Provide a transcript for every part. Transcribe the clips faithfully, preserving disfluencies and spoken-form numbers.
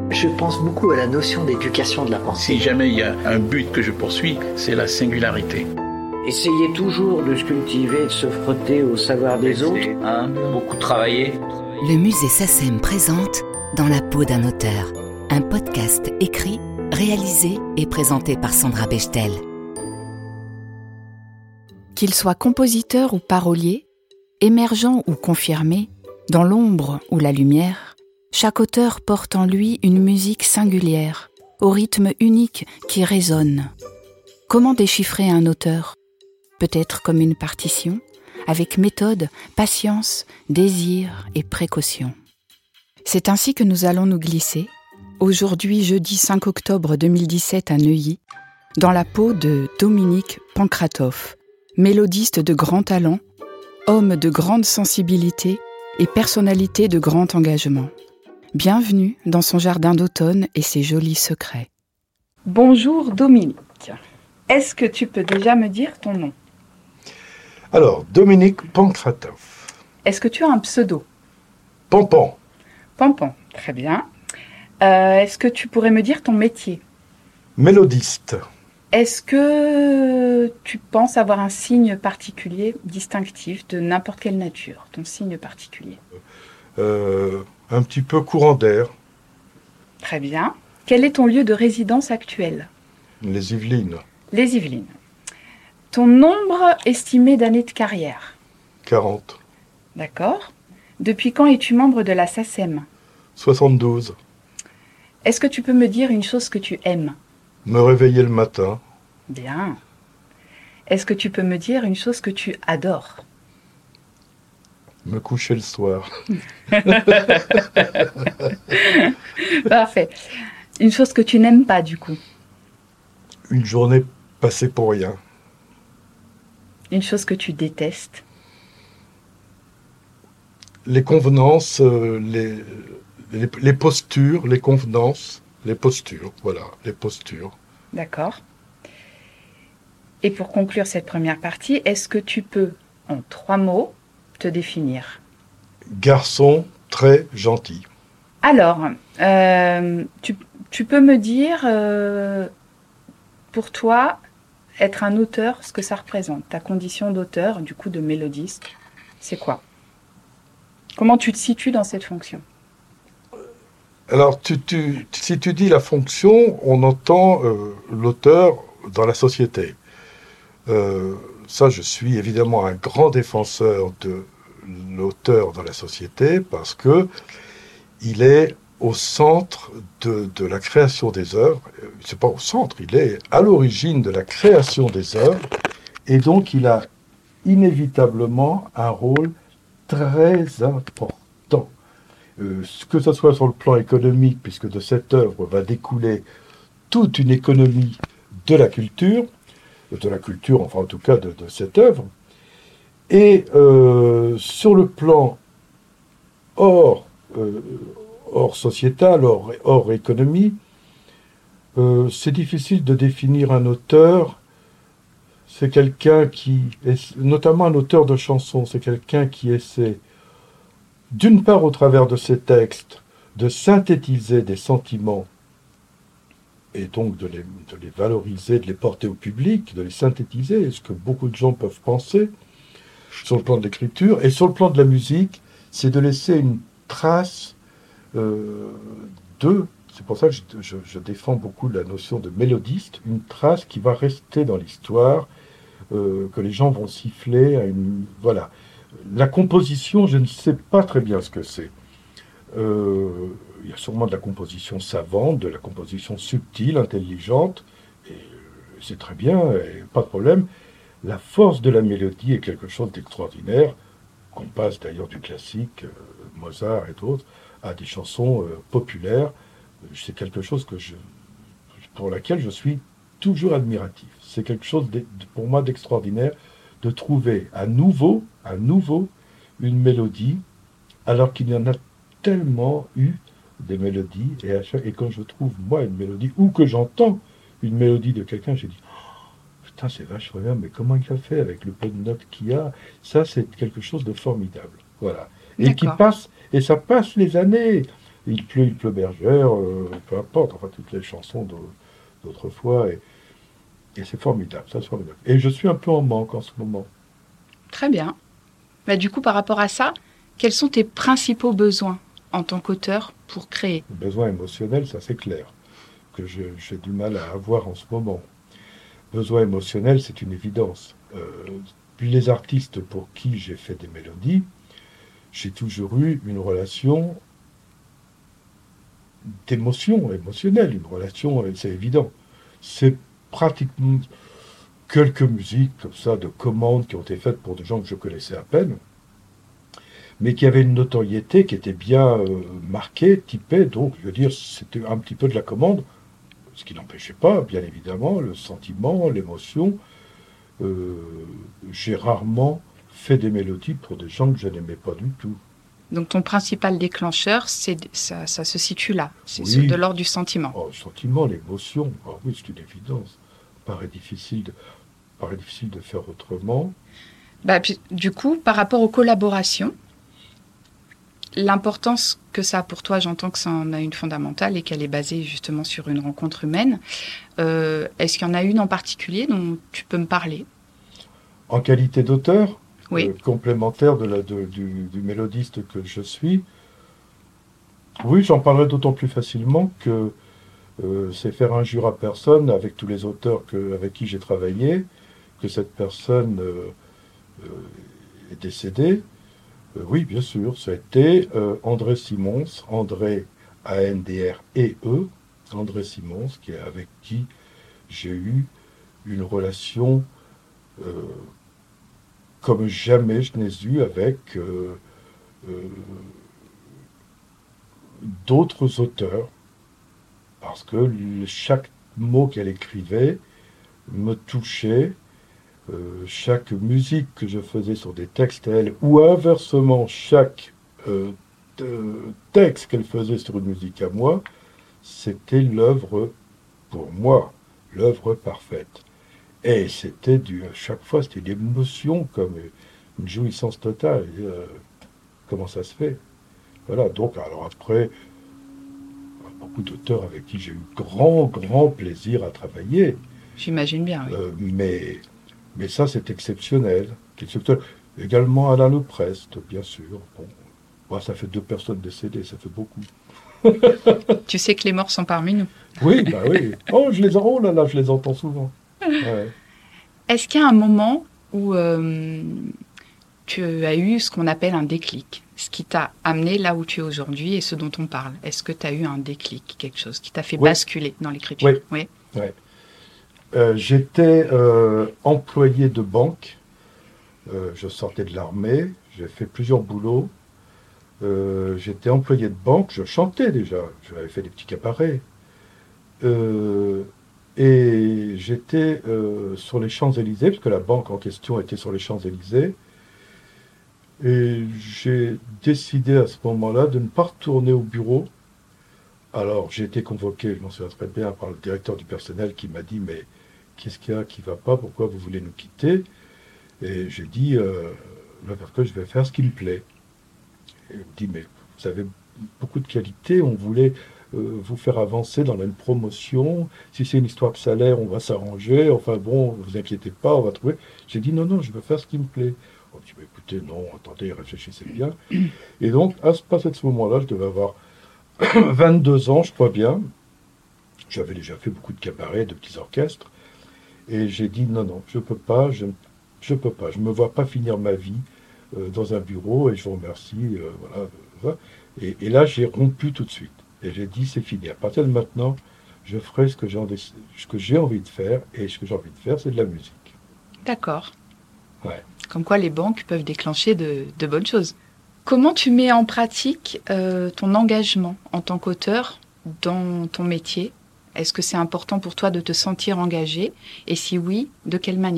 Je pense beaucoup à la notion d'éducation de la pensée. Si jamais il y a un but que je poursuis, c'est la singularité. Essayez toujours de se cultiver, de se frotter au savoir des autres. Hein, beaucoup travailler. Le musée SACEM présente Dans la peau d'un auteur, un podcast écrit, réalisé et présenté par Sandra Bechtel. Qu'il soit compositeur ou parolier, émergent ou confirmé, dans l'ombre ou la lumière, chaque auteur porte en lui une musique singulière, au rythme unique qui résonne. Comment déchiffrer un auteur ? Peut-être comme une partition, avec méthode, patience, désir et précaution. C'est ainsi que nous allons nous glisser, aujourd'hui jeudi cinq octobre deux mille dix-sept à Neuilly, dans la peau de Dominique Pankratov, mélodiste de grand talent, homme de grande sensibilité et personnalité de grand engagement. Bienvenue dans son jardin d'automne et ses jolis secrets. Bonjour Dominique. Est-ce que tu peux déjà me dire ton nom ? Alors, Dominique Pankratov. Est-ce que tu as un pseudo ? Pampan. Pampan, très bien. Euh, est-ce que tu pourrais me dire ton métier ? Mélodiste. Est-ce que tu penses avoir un signe particulier, distinctif, de n'importe quelle nature, ton signe particulier ? euh, Un petit peu courant d'air. Très bien. Quel est ton lieu de résidence actuel ? Les Yvelines. Les Yvelines. Ton nombre estimé d'années de carrière ? quarante. D'accord. Depuis quand es-tu membre de la SACEM ? soixante-douze. Est-ce que tu peux me dire une chose que tu aimes ? Me réveiller le matin. Bien. Est-ce que tu peux me dire une chose que tu adores ? Me coucher le soir. Parfait. Une chose que tu n'aimes pas, du coup ? Une journée passée pour rien. Une chose que tu détestes ? Les convenances, euh, les, les, les postures, les convenances, les postures, voilà, les postures. D'accord. Et pour conclure cette première partie, est-ce que tu peux, en trois mots, te définir ? Garçon très gentil. Alors, euh, tu, tu peux me dire, euh, pour toi, être un auteur, ce que ça représente, ta condition d'auteur, du coup de mélodiste, c'est quoi ? Comment tu te situes dans cette fonction ? Alors, tu, tu, si tu dis la fonction, on entend euh, l'auteur dans la société. Euh, ça, je suis évidemment un grand défenseur de l'auteur dans la société parce que il est au centre de, de la création des œuvres. C'est pas au centre, il est à l'origine de la création des œuvres et donc il a inévitablement un rôle très important. Euh, que ce soit sur le plan économique, puisque de cette œuvre va découler toute une économie de la culture, de la culture, enfin en tout cas de, de cette œuvre, et euh, sur le plan hors, euh, hors sociétal, hors, hors économie, euh, c'est difficile de définir un auteur. C'est quelqu'un qui, est, notamment un auteur de chansons, c'est quelqu'un qui essaie, d'une part au travers de ses textes, de synthétiser des sentiments et donc de les, de les valoriser, de les porter au public, de les synthétiser, ce que beaucoup de gens peuvent penser sur le plan de l'écriture. Et sur le plan de la musique, c'est de laisser une trace euh, de... C'est pour ça que je, je, je défends beaucoup la notion de mélodiste, une trace qui va rester dans l'histoire, euh, que les gens vont siffler à une... Voilà. La composition, je ne sais pas très bien ce que c'est. Euh, il y a sûrement de la composition savante, de la composition subtile, intelligente, et c'est très bien, et pas de problème. La force de la mélodie est quelque chose d'extraordinaire, qu'on passe d'ailleurs du classique, euh, Mozart et d'autres, à des chansons euh, populaires. C'est quelque chose que je, pour laquelle je suis toujours admiratif. C'est quelque chose de, pour moi d'extraordinaire de trouver à nouveau, à nouveau, une mélodie, alors qu'il y en a tellement eu des mélodies, et, à chaque, et quand je trouve, moi, une mélodie, ou que j'entends une mélodie de quelqu'un, j'ai dit, oh, putain, c'est vachement bien, mais comment il a fait avec le peu de notes qu'il y a ? Ça, c'est quelque chose de formidable. Voilà. Et D'accord. qui passe, et ça passe les années. Il pleut, il pleut bergère, euh, peu importe, enfin toutes les chansons de, d'autrefois, et, et c'est formidable, ça c'est formidable. Et je suis un peu en manque en ce moment. Très bien. Bah, du coup, par rapport à ça, quels sont tes principaux besoins en tant qu'auteur pour créer ? Le besoin émotionnel, ça c'est clair, que je, j'ai du mal à avoir en ce moment. Besoin émotionnel, c'est une évidence. Euh, les artistes pour qui j'ai fait des mélodies, j'ai toujours eu une relation d'émotion, émotionnelle, une relation, c'est évident. C'est pratiquement quelques musiques comme ça, de commandes qui ont été faites pour des gens que je connaissais à peine, mais qui avaient une notoriété qui était bien euh, marquée, typée, donc je veux dire, c'était un petit peu de la commande, ce qui n'empêchait pas, bien évidemment, le sentiment, l'émotion. Euh, j'ai rarement fait des mélodies pour des gens que je n'aimais pas du tout. Donc ton principal déclencheur, c'est, ça, ça se situe là, c'est Oui. de l'ordre du sentiment. Oh, le sentiment, l'émotion, oh, oui, c'est une évidence. Paraît difficile de, paraît difficile de faire autrement. Bah, puis, du coup, par rapport aux collaborations, l'importance que ça a pour toi, j'entends que ça en a une fondamentale et qu'elle est basée justement sur une rencontre humaine. Euh, est-ce qu'il y en a une en particulier dont tu peux me parler ? En qualité d'auteur, Oui. euh, complémentaire de la, de, du, du mélodiste que je suis, oui, j'en parlerai d'autant plus facilement que euh, c'est faire injure à personne avec tous les auteurs que, avec qui j'ai travaillé, que cette personne euh, euh, est décédée. Euh, oui, bien sûr, ça a été euh, André Simons, André A N D R E E, André Simons, qui, avec qui j'ai eu une relation euh, comme jamais je n'ai eu avec euh, euh, d'autres auteurs, parce que le, chaque mot qu'elle écrivait me touchait. Euh, chaque musique que je faisais sur des textes à elle, ou inversement, chaque euh, t- texte qu'elle faisait sur une musique à moi, c'était l'œuvre, pour moi, l'œuvre parfaite. Et c'était du, à chaque fois, c'était une émotion, comme une jouissance totale. Et, euh, comment ça se fait ? Voilà, donc, alors après, beaucoup d'auteurs avec qui j'ai eu grand, grand plaisir à travailler. J'imagine bien, oui. Euh, mais... Mais ça, c'est exceptionnel. exceptionnel. Également Alain Leprest, bien sûr. Bon, bon, ça fait deux personnes décédées, ça fait beaucoup. Tu sais que les morts sont parmi nous. Oui, bah oui. Oh, je les, oh là là, je les entends souvent. Ouais. Est-ce qu'il y a un moment où euh, tu as eu ce qu'on appelle un déclic, ce qui t'a amené là où tu es aujourd'hui et ce dont on parle ? Est-ce que tu as eu un déclic, quelque chose qui t'a fait Oui. basculer dans l'écriture ? Oui. Oui. Ouais. Euh, j'étais euh, employé de banque, euh, je sortais de l'armée, j'ai fait plusieurs boulots, euh, j'étais employé de banque, je chantais déjà, j'avais fait des petits cabarets, euh, et j'étais euh, sur les Champs-Élysées, parce que la banque en question était sur les Champs-Élysées, et j'ai décidé à ce moment-là de ne pas retourner au bureau. Alors j'ai été convoqué, je m'en souviens très bien, par le directeur du personnel qui m'a dit « mais qu'est-ce qu'il y a qui ne va pas, pourquoi vous voulez nous quitter ?» Et j'ai dit euh, « parce que je vais faire ce qui me plaît. » Et il me dit « mais vous avez beaucoup de qualités, on voulait euh, vous faire avancer dans la promotion, si c'est une histoire de salaire, on va s'arranger, enfin bon, ne vous inquiétez pas, on va trouver. » J'ai dit « non, non, je veux faire ce qui me plaît. » On me dit bah, « écoutez, non, attendez, réfléchissez bien. » Et donc, à ce, à ce moment-là, je devais avoir vingt-deux ans, je crois bien. J'avais déjà fait beaucoup de cabarets, de petits orchestres. Et j'ai dit, non, non, je ne peux pas, je ne peux pas. Je ne me vois pas finir ma vie euh, dans un bureau, et je vous remercie. Euh, voilà, voilà. Et, et là, j'ai rompu tout de suite. Et j'ai dit, c'est fini. À partir de maintenant, je ferai ce que j'ai, ce que j'ai envie de faire. Et ce que j'ai envie de faire, c'est de la musique. D'accord. Ouais. Comme quoi, les banques peuvent déclencher de, de bonnes choses. Comment tu mets en pratique euh, ton engagement en tant qu'auteur dans ton métier ? Est-ce que c'est important pour toi de te sentir engagé ? Et si oui, de quelle manière ?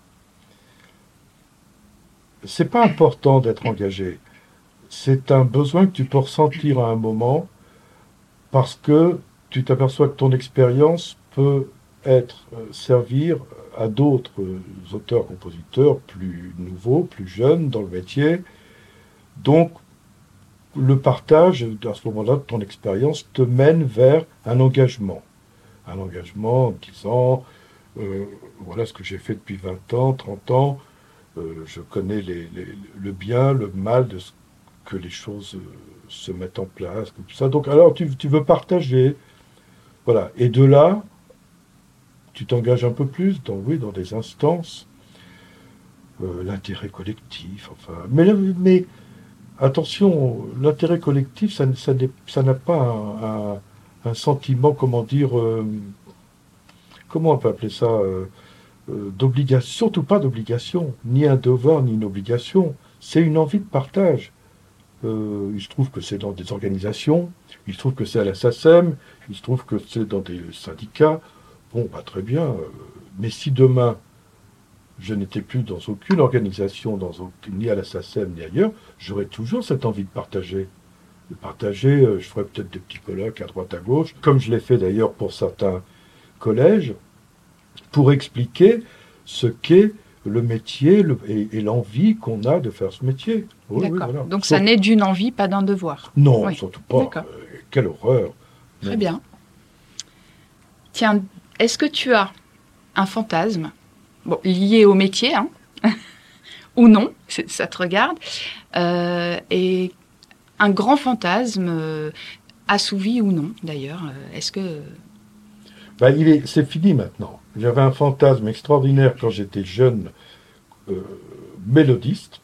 C'est pas important d'être engagé. C'est un besoin que tu peux ressentir à un moment parce que tu t'aperçois que ton expérience peut être euh, servir à d'autres euh, auteurs, compositeurs plus nouveaux, plus jeunes dans le métier. Donc, le partage, à ce moment-là, de ton expérience, te mène vers un engagement. Un engagement en disant, euh, voilà ce que j'ai fait depuis vingt ans, trente ans, euh, je connais les, les, le bien, le mal de ce que les choses euh, se mettent en place, tout ça. Donc, alors, tu, tu veux partager. Voilà. Et de là, tu t'engages un peu plus dans, oui, dans des instances, euh, l'intérêt collectif, enfin. Mais, mais attention, l'intérêt collectif, ça, ça, ça n'a pas un, un, un sentiment, comment dire, euh, comment on peut appeler ça, euh, euh, d'obligation, surtout pas d'obligation, ni un devoir, ni une obligation. C'est une envie de partage. Euh, il se trouve que c'est dans des organisations, il se trouve que c'est à la S A C E M, il se trouve que c'est dans des syndicats. Bon, bah, très bien. Euh, mais si demain, je n'étais plus dans aucune organisation, dans aucune, ni à la S A C E M, ni ailleurs, j'aurais toujours cette envie de partager. De partager, euh, je ferais peut-être des petits colloques à droite, à gauche, comme je l'ai fait d'ailleurs pour certains collèges, pour expliquer ce qu'est le métier le, et, et l'envie qu'on a de faire ce métier. Oui, D'accord. Oui, voilà. Donc Sauf... ça naît d'une envie, pas d'un devoir. Non, oui. Surtout pas. Euh, quelle horreur. Très non. bien. Tiens, est-ce que tu as un fantasme, bon, lié au métier, hein, ou non, ça te regarde, euh, et un grand fantasme, euh, assouvi ou non, d'ailleurs, euh, est-ce que... Ben, il est, c'est fini maintenant. J'avais un fantasme extraordinaire quand j'étais jeune euh, mélodiste.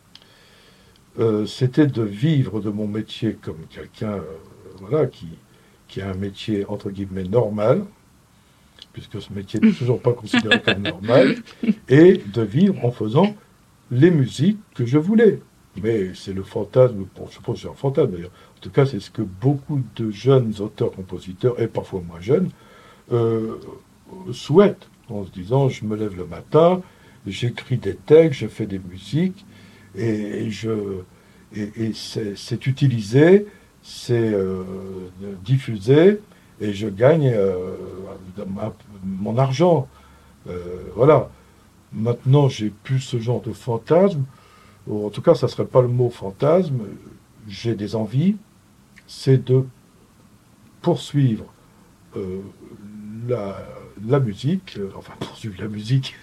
Euh, c'était de vivre de mon métier comme quelqu'un euh, voilà, qui, qui a un métier entre guillemets normal, puisque ce métier n'est toujours pas considéré comme normal, et de vivre en faisant les musiques que je voulais. Mais c'est le fantasme, bon, je pense que c'est un fantasme d'ailleurs, en tout cas c'est ce que beaucoup de jeunes auteurs-compositeurs, et parfois moins jeunes, Euh, souhaite, en se disant je me lève le matin, j'écris des textes, je fais des musiques et, et, je, et, et c'est, c'est utilisé, c'est euh, diffusé et je gagne euh, mon argent. Euh, voilà. Maintenant, j'ai plus ce genre de fantasme. En tout cas, ça ne serait pas le mot fantasme. J'ai des envies. C'est de poursuivre euh, La, la musique, euh, enfin poursuivre la musique,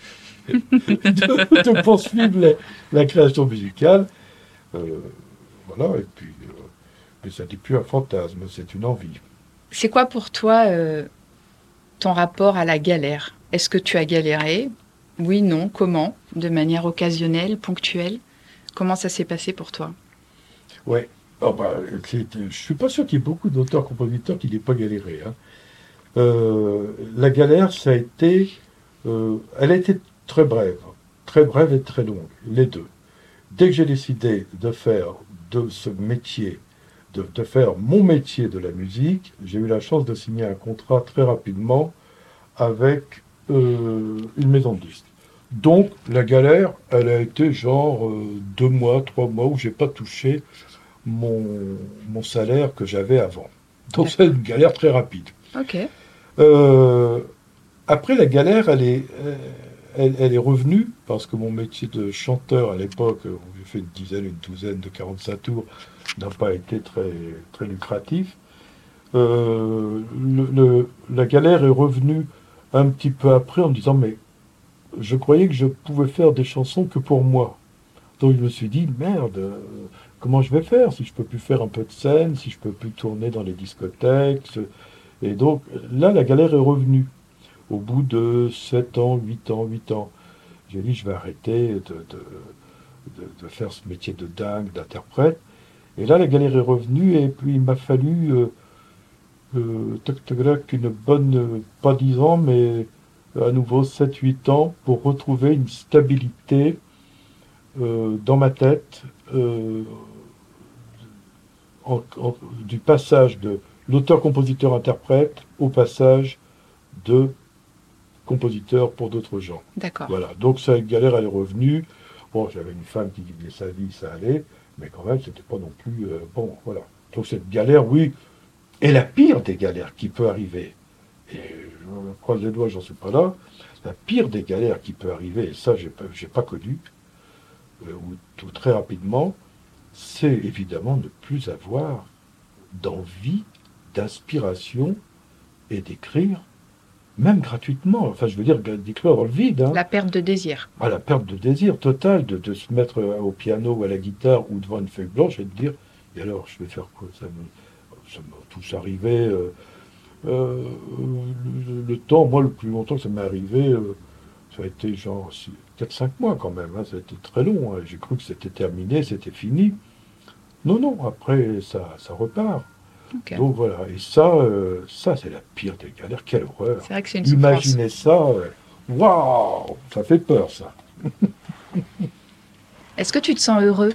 de, de poursuivre les, la création musicale, euh, voilà, et puis, euh, mais ça n'est plus un fantasme, c'est une envie. C'est quoi pour toi euh, ton rapport à la galère ? Est-ce que tu as galéré ? Oui, non, comment ? De manière occasionnelle, ponctuelle ? Comment ça s'est passé pour toi ? Oui, oh bah, je ne suis pas sûr qu'il y ait beaucoup d'auteurs-compositeurs qui n'aient pas galéré, hein. Euh, la galère, ça a été, euh, elle a été très brève, très brève et très longue, les deux. Dès que j'ai décidé de faire de ce métier, de, de faire mon métier de la musique, j'ai eu la chance de signer un contrat très rapidement avec euh, une maison de disques. Donc la galère, elle a été genre euh, deux mois, trois mois où j'ai pas touché mon, mon salaire que j'avais avant. Donc okay. C'est une galère très rapide. Ok. Euh, après la galère, elle est, elle, elle est revenue parce que mon métier de chanteur à l'époque, où j'ai fait une dizaine, une douzaine de quarante-cinq tours, n'a pas été très, très lucratif. Euh, le, le, la galère est revenue un petit peu après en me disant mais je croyais que je pouvais faire des chansons que pour moi. Donc je me suis dit merde, comment je vais faire si je peux plus faire un peu de scène, si je peux plus tourner dans les discothèques. Et donc, là, la galère est revenue. Au bout de sept ans, huit ans, huit ans, j'ai dit, je vais arrêter de, de, de, de faire ce métier de dingue, d'interprète. Et là, la galère est revenue, et puis il m'a fallu, euh, euh, une bonne, euh, pas dix ans, mais à nouveau sept huit ans, pour retrouver une stabilité euh, dans ma tête, euh, en, en, du passage de l'auteur-compositeur-interprète au passage de compositeur pour d'autres gens. D'accord. Voilà. Donc, cette galère, elle est revenue. Bon, j'avais une femme qui vivait sa vie, ça allait, mais quand même, c'était pas non plus... Euh, bon, voilà. Donc, cette galère, oui, est la pire des galères qui peut arriver. Et je croise les doigts, j'en suis pas là. La pire des galères qui peut arriver, et ça, j'ai pas, j'ai pas connu, euh, ou tout très rapidement, c'est évidemment ne plus avoir d'envie, d'inspiration et d'écrire, même gratuitement. Enfin, je veux dire, d'écrire dans le vide. Hein. La perte de désir. Ah, la perte de désir totale, de, de se mettre au piano ou à la guitare ou devant une feuille blanche et de dire, et alors, je vais faire quoi? Ça me, ça m'est tous arrivé. Euh, euh, le, le temps, moi, le plus longtemps que ça m'est arrivé, euh, ça a été genre quatre cinq mois quand même. Hein, ça a été très long. Hein. J'ai cru que c'était terminé, c'était fini. Non, non, après, ça, ça repart. Okay. Donc voilà, et ça, euh, ça c'est la pire des galères. Quelle horreur. C'est vrai que c'est une Imaginez ça, waouh, wow, ça fait peur ça. Est-ce que tu te sens heureux?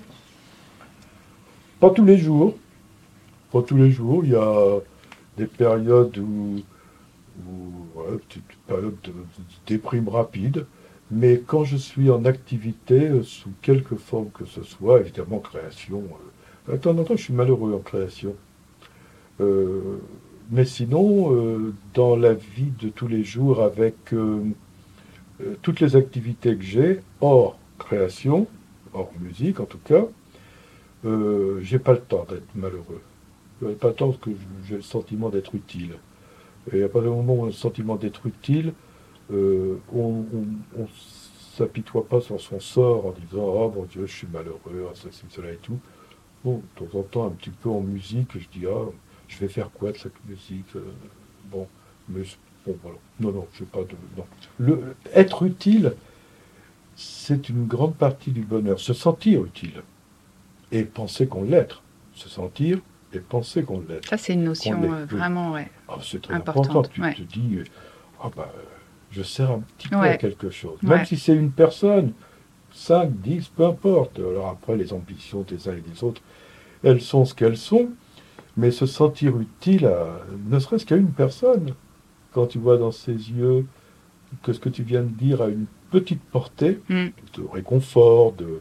Pas tous les jours. Pas tous les jours. Il y a des périodes où, où ouais, petite période de, de, de déprime rapide. Mais quand je suis en activité, euh, sous quelque forme que ce soit, évidemment création. Euh, de temps en temps, je suis malheureux en création. Euh, mais sinon, euh, dans la vie de tous les jours, avec euh, euh, toutes les activités que j'ai, hors création, hors musique en tout cas, euh, j'ai pas le temps d'être malheureux. J'ai pas le temps parce que j'ai le sentiment d'être utile. Et à partir du moment où on a le sentiment d'être utile, euh, on ne s'apitoie pas sur son sort en disant « Oh mon Dieu, je suis malheureux, ça, c'est cela et tout ». Bon, de temps en temps, un petit peu en musique, je dis « Ah, je vais faire quoi de cette musique euh, ?» Bon, mais bon, voilà. Non, non, je n'ai pas de... Non. Le, être utile, c'est une grande partie du bonheur. Se sentir utile et penser qu'on l'est. Se sentir et penser qu'on l'est. Ça, c'est une notion euh, vraiment ouais, ah, c'est très important. Tu ouais. te dis, ah, bah, je sers un petit peu ouais. à quelque chose. Même ouais. si c'est une personne, cinq, dix, peu importe. Alors après, les ambitions des uns et des autres, elles sont ce qu'elles sont. Mais se sentir utile, à, ne serait-ce qu'à une personne, quand tu vois dans ses yeux que ce que tu viens de dire a une petite portée, mm. de réconfort, de,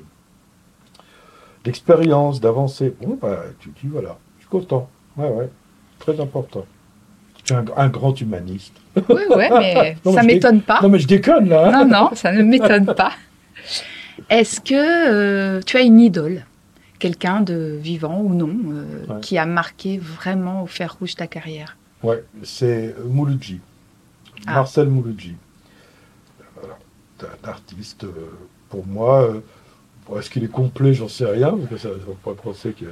d'expérience, d'avancée, bon, bah, tu dis, voilà, je suis content. Ouais, ouais, très important. Tu es un, un grand humaniste. Oui, ouais, mais non, ça ne m'étonne dé... pas. Non, mais je déconne, là. Non, non, ça ne m'étonne pas. Est-ce que euh, tu as une idole ? Quelqu'un de vivant ou non, euh, ouais. qui a marqué vraiment au fer rouge ta carrière? Oui, c'est Mouloudji, ah. Marcel Mouloudji. Voilà. C'est un artiste, euh, pour moi, euh, est-ce qu'il est complet, j'en sais rien, parce que ça ne veut pas penser que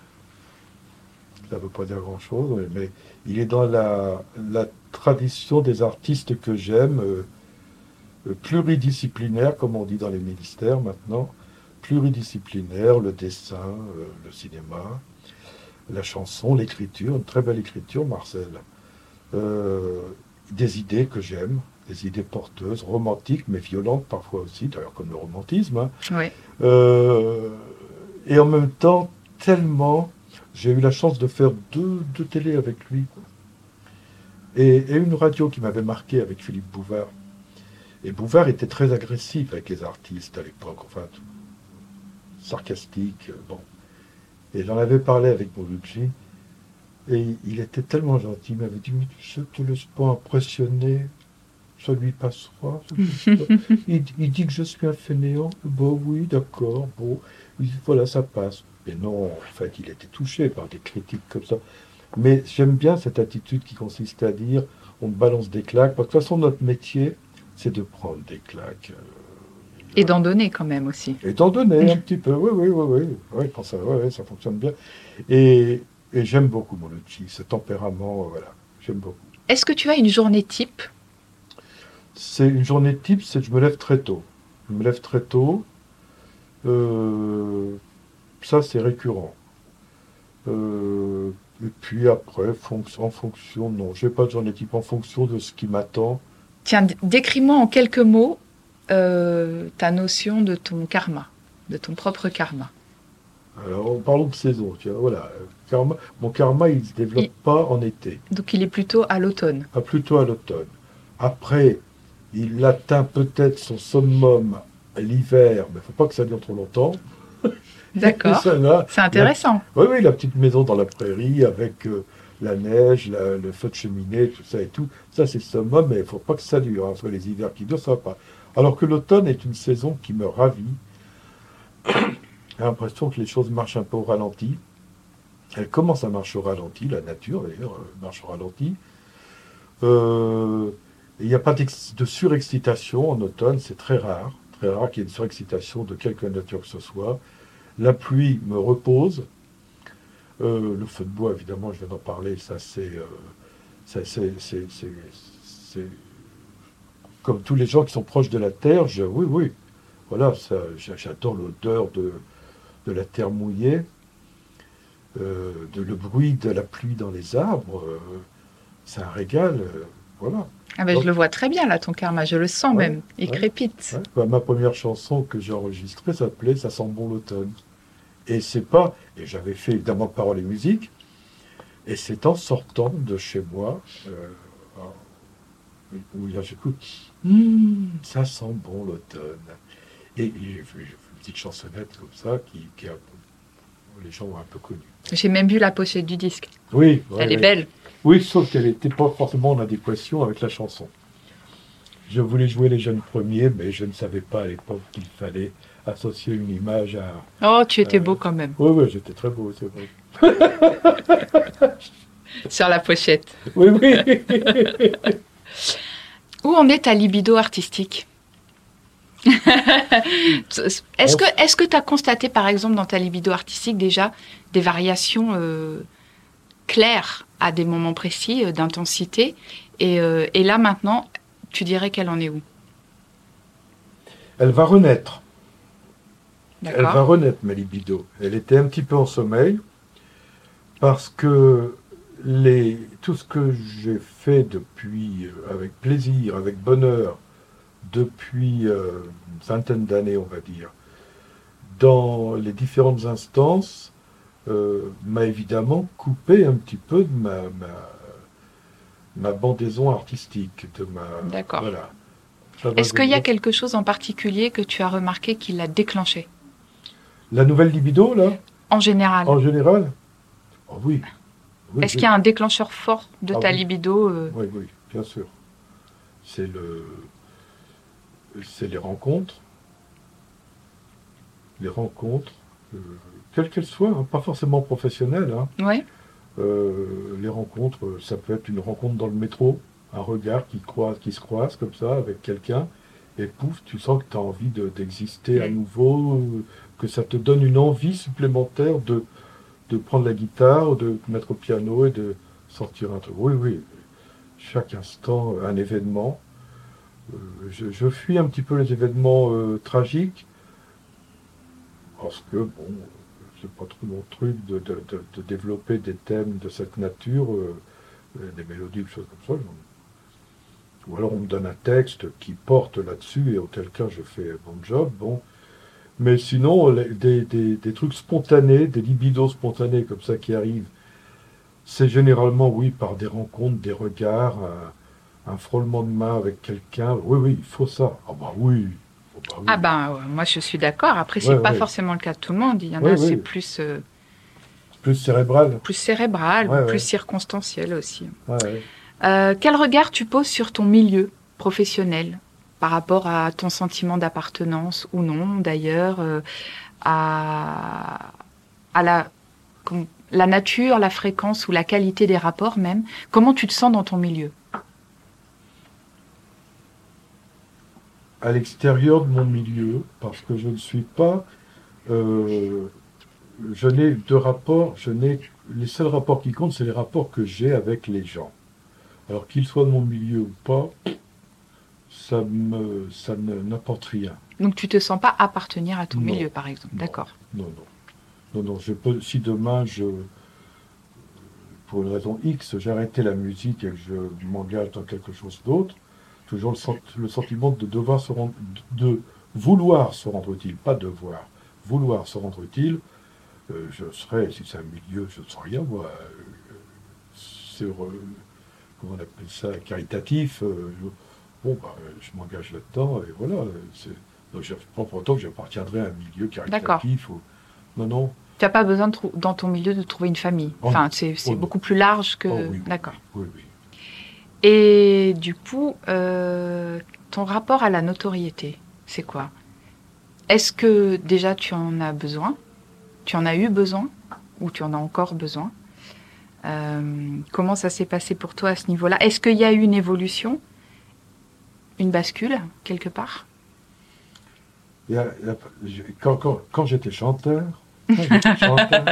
ça ne veut pas dire grand-chose, mais, mais il est dans la, la tradition des artistes que j'aime, euh, pluridisciplinaire, comme on dit dans les ministères maintenant, pluridisciplinaire, le dessin, euh, le cinéma, la chanson, l'écriture, une très belle écriture, Marcel. Euh, des idées que j'aime, des idées porteuses, romantiques, mais violentes parfois aussi, d'ailleurs comme le romantisme. Hein. Oui. Euh, et en même temps, tellement, j'ai eu la chance de faire deux, deux télés avec lui. Et, et une radio qui m'avait marqué avec Philippe Bouvard. Et Bouvard était très agressif avec les artistes à l'époque, enfin, tout, sarcastique, bon. Et j'en avais parlé avec Mouloudji, et il était tellement gentil, il m'avait dit, mais je ne te laisse pas impressionner, ça lui passera. il, il dit que je suis un fainéant, bon oui, d'accord, bon, il dit, voilà, ça passe. Mais non, en fait, il était touché par des critiques comme ça. Mais j'aime bien cette attitude qui consiste à dire, on balance des claques, parce que de toute façon, notre métier, c'est de prendre des claques. Et d'en donner quand même aussi. Et d'en donner un petit peu, oui, oui, oui, oui. oui quand ça, oui, oui, ça fonctionne bien. Et, et j'aime beaucoup Mouloudji, ce tempérament, voilà, j'aime beaucoup. Est-ce que tu as une journée type ? C'est une journée type, c'est que je me lève très tôt. Je me lève très tôt. Euh, ça, c'est récurrent. Euh, et puis après, fonction, en fonction, non, je n'ai pas de journée type, en fonction de ce qui m'attend. Tiens, décris-moi en quelques mots Euh, ta notion de ton karma, de ton propre karma. Alors, parlons de saison, tu vois, voilà. Karma, mon karma, il ne se développe il... pas en été. Donc, il est plutôt à l'automne. Ah, plutôt à l'automne. Après, il atteint peut-être son summum à l'hiver, mais il ne faut pas que ça dure trop longtemps. D'accord, là, c'est intéressant. La... Oui, oui, la petite maison dans la prairie avec euh, la neige, la, le feu de cheminée, tout ça et tout. Ça, c'est le summum, mais il ne faut pas que ça dure. Hein, parce que les hivers qui durent, ça ne va pas. Alors que l'automne est une saison qui me ravit. J'ai l'impression que les choses marchent un peu au ralenti. Elles commencent à marcher au ralenti, la nature d'ailleurs marche au ralenti. Euh, il n'y a pas de surexcitation en automne, c'est très rare. Très rare qu'il y ait une surexcitation de quelque nature que ce soit. La pluie me repose. Euh, le feu de bois, évidemment, je viens d'en parler, ça c'est, euh, ça, c'est, c'est, c'est, c'est... Comme tous les gens qui sont proches de la terre, je, oui, oui, voilà, ça, j'adore l'odeur de, de la terre mouillée, euh, de, le bruit de la pluie dans les arbres, euh, c'est un régal, euh, voilà. Ah ben, Donc, je le vois très bien là, ton karma, je le sens ouais, même, il ouais, crépite. ouais. Bah, ma première chanson que j'ai enregistrée s'appelait « Ça sent bon l'automne ». Et c'est pas, et j'avais fait évidemment paroles et musique, et c'est en sortant de chez moi, euh, où là j'écoute, mmh, ça sent bon l'automne. Et, et j'ai fait une petite chansonnette comme ça, qui, qui a, les gens ont un peu connu. J'ai même vu la pochette du disque. Oui, ouais, elle ouais. est belle. Oui, sauf qu'elle n'était pas forcément en adéquation avec la chanson. Je voulais jouer les jeunes premiers, mais je ne savais pas à l'époque qu'il fallait associer une image à... Oh, tu étais euh, beau quand même. Oui, oui, j'étais très beau, c'est vrai. Sur la pochette. Oui, oui. Où en est ta libido artistique? Est-ce que est-ce que tu as constaté, par exemple, dans ta libido artistique déjà des variations euh, claires à des moments précis euh, d'intensité et, euh, et là maintenant, tu dirais qu'elle en est où? Elle va renaître. D'accord. Elle va renaître, ma libido. Elle était un petit peu en sommeil parce que les, tout ce que j'ai fait depuis, euh, avec plaisir, avec bonheur, depuis euh, une vingtaine d'années, on va dire, dans les différentes instances, euh, m'a évidemment coupé un petit peu de ma, ma, ma bandaison artistique. De ma, D'accord. Voilà. Est-ce qu'il y a quelque chose en particulier que tu as remarqué qui l'a déclenché? La nouvelle libido, là? En général. En général? Oh, oui. oui. Est-ce oui. qu'il y a un déclencheur fort de Ah, ta oui. libido euh... Oui, oui, bien sûr. C'est le, c'est les rencontres, les rencontres, euh, quelles qu'elles soient, hein, pas forcément professionnelles. Hein. Ouais. Euh, les rencontres, ça peut être une rencontre dans le métro, un regard qui croise, qui se croise comme ça avec quelqu'un, et pouf, tu sens que tu as envie de, d'exister à nouveau, euh, que ça te donne une envie supplémentaire de, de prendre la guitare, de te mettre au piano et de sortir un truc. Oui, oui. Chaque instant, un événement. Euh, je, je fuis un petit peu les événements euh, tragiques, parce que, bon, c'est pas trop mon truc de, de, de, de développer des thèmes de cette nature, euh, des mélodies, des choses comme ça. Ou alors on me donne un texte qui porte là-dessus, et auquel cas je fais un bon job, bon. Mais sinon, les, des, des, des trucs spontanés, des libidos spontanés comme ça qui arrivent, c'est généralement, oui, par des rencontres, des regards, un, un frôlement de main avec quelqu'un. Oui, oui, il faut ça. Ah bah oui. Oh bah oui. Ah ben, ouais, moi je suis d'accord. Après, c'est Ouais, pas ouais. forcément le cas de tout le monde. Il y en Ouais, a, ouais. c'est plus, euh, Plus cérébral. plus cérébral, Ouais, ou ouais. plus circonstanciel aussi. Ouais, ouais. Euh, quel regard tu poses sur ton milieu professionnel par rapport à ton sentiment d'appartenance ou non, d'ailleurs, euh, à, à la, com- la nature, la fréquence ou la qualité des rapports même? Comment tu te sens dans ton milieu? À l'extérieur de mon milieu, parce que je ne suis pas... euh, je n'ai de rapports, je n'ai... Les seuls rapports qui comptent, c'est les rapports que j'ai avec les gens. Alors qu'ils soient de mon milieu ou pas, ça me, ça ne, n'apporte rien. Donc tu te sens pas appartenir à ton Non. milieu, par exemple? Non. D'accord. Non, non. Non, non, je peux, si demain, je, pour une raison X, j'arrêtais la musique et que je m'engage dans quelque chose d'autre, toujours le, sent- le sentiment de devoir se rendre, de vouloir se rendre utile, pas devoir, vouloir se rendre utile, euh, je serais, si c'est un milieu, je ne sais rien, moi, euh, sur, euh, comment on appelle ça, caritatif, euh, je, bon, bah, je m'engage là-dedans, et voilà. euh, C'est, donc je ne pense pas pour autant que j'appartiendrai à un milieu caritatif. Ou, non, non. Tu n'as pas besoin de trou- dans ton milieu de trouver une famille. Oh, Enfin, c'est, c'est oh, non. beaucoup plus large que... Oh, oui, oui, D'accord. oui, oui. Et du coup, euh, ton rapport à la notoriété, c'est quoi? Est-ce que déjà tu en as besoin? Tu en as eu besoin ou tu en as encore besoin. Euh, comment ça s'est passé pour toi à ce niveau-là? Est-ce qu'il y a eu une évolution, une bascule, quelque part? Il y a, il y a, quand, quand, quand j'étais chanteur, quand j'étais chanteur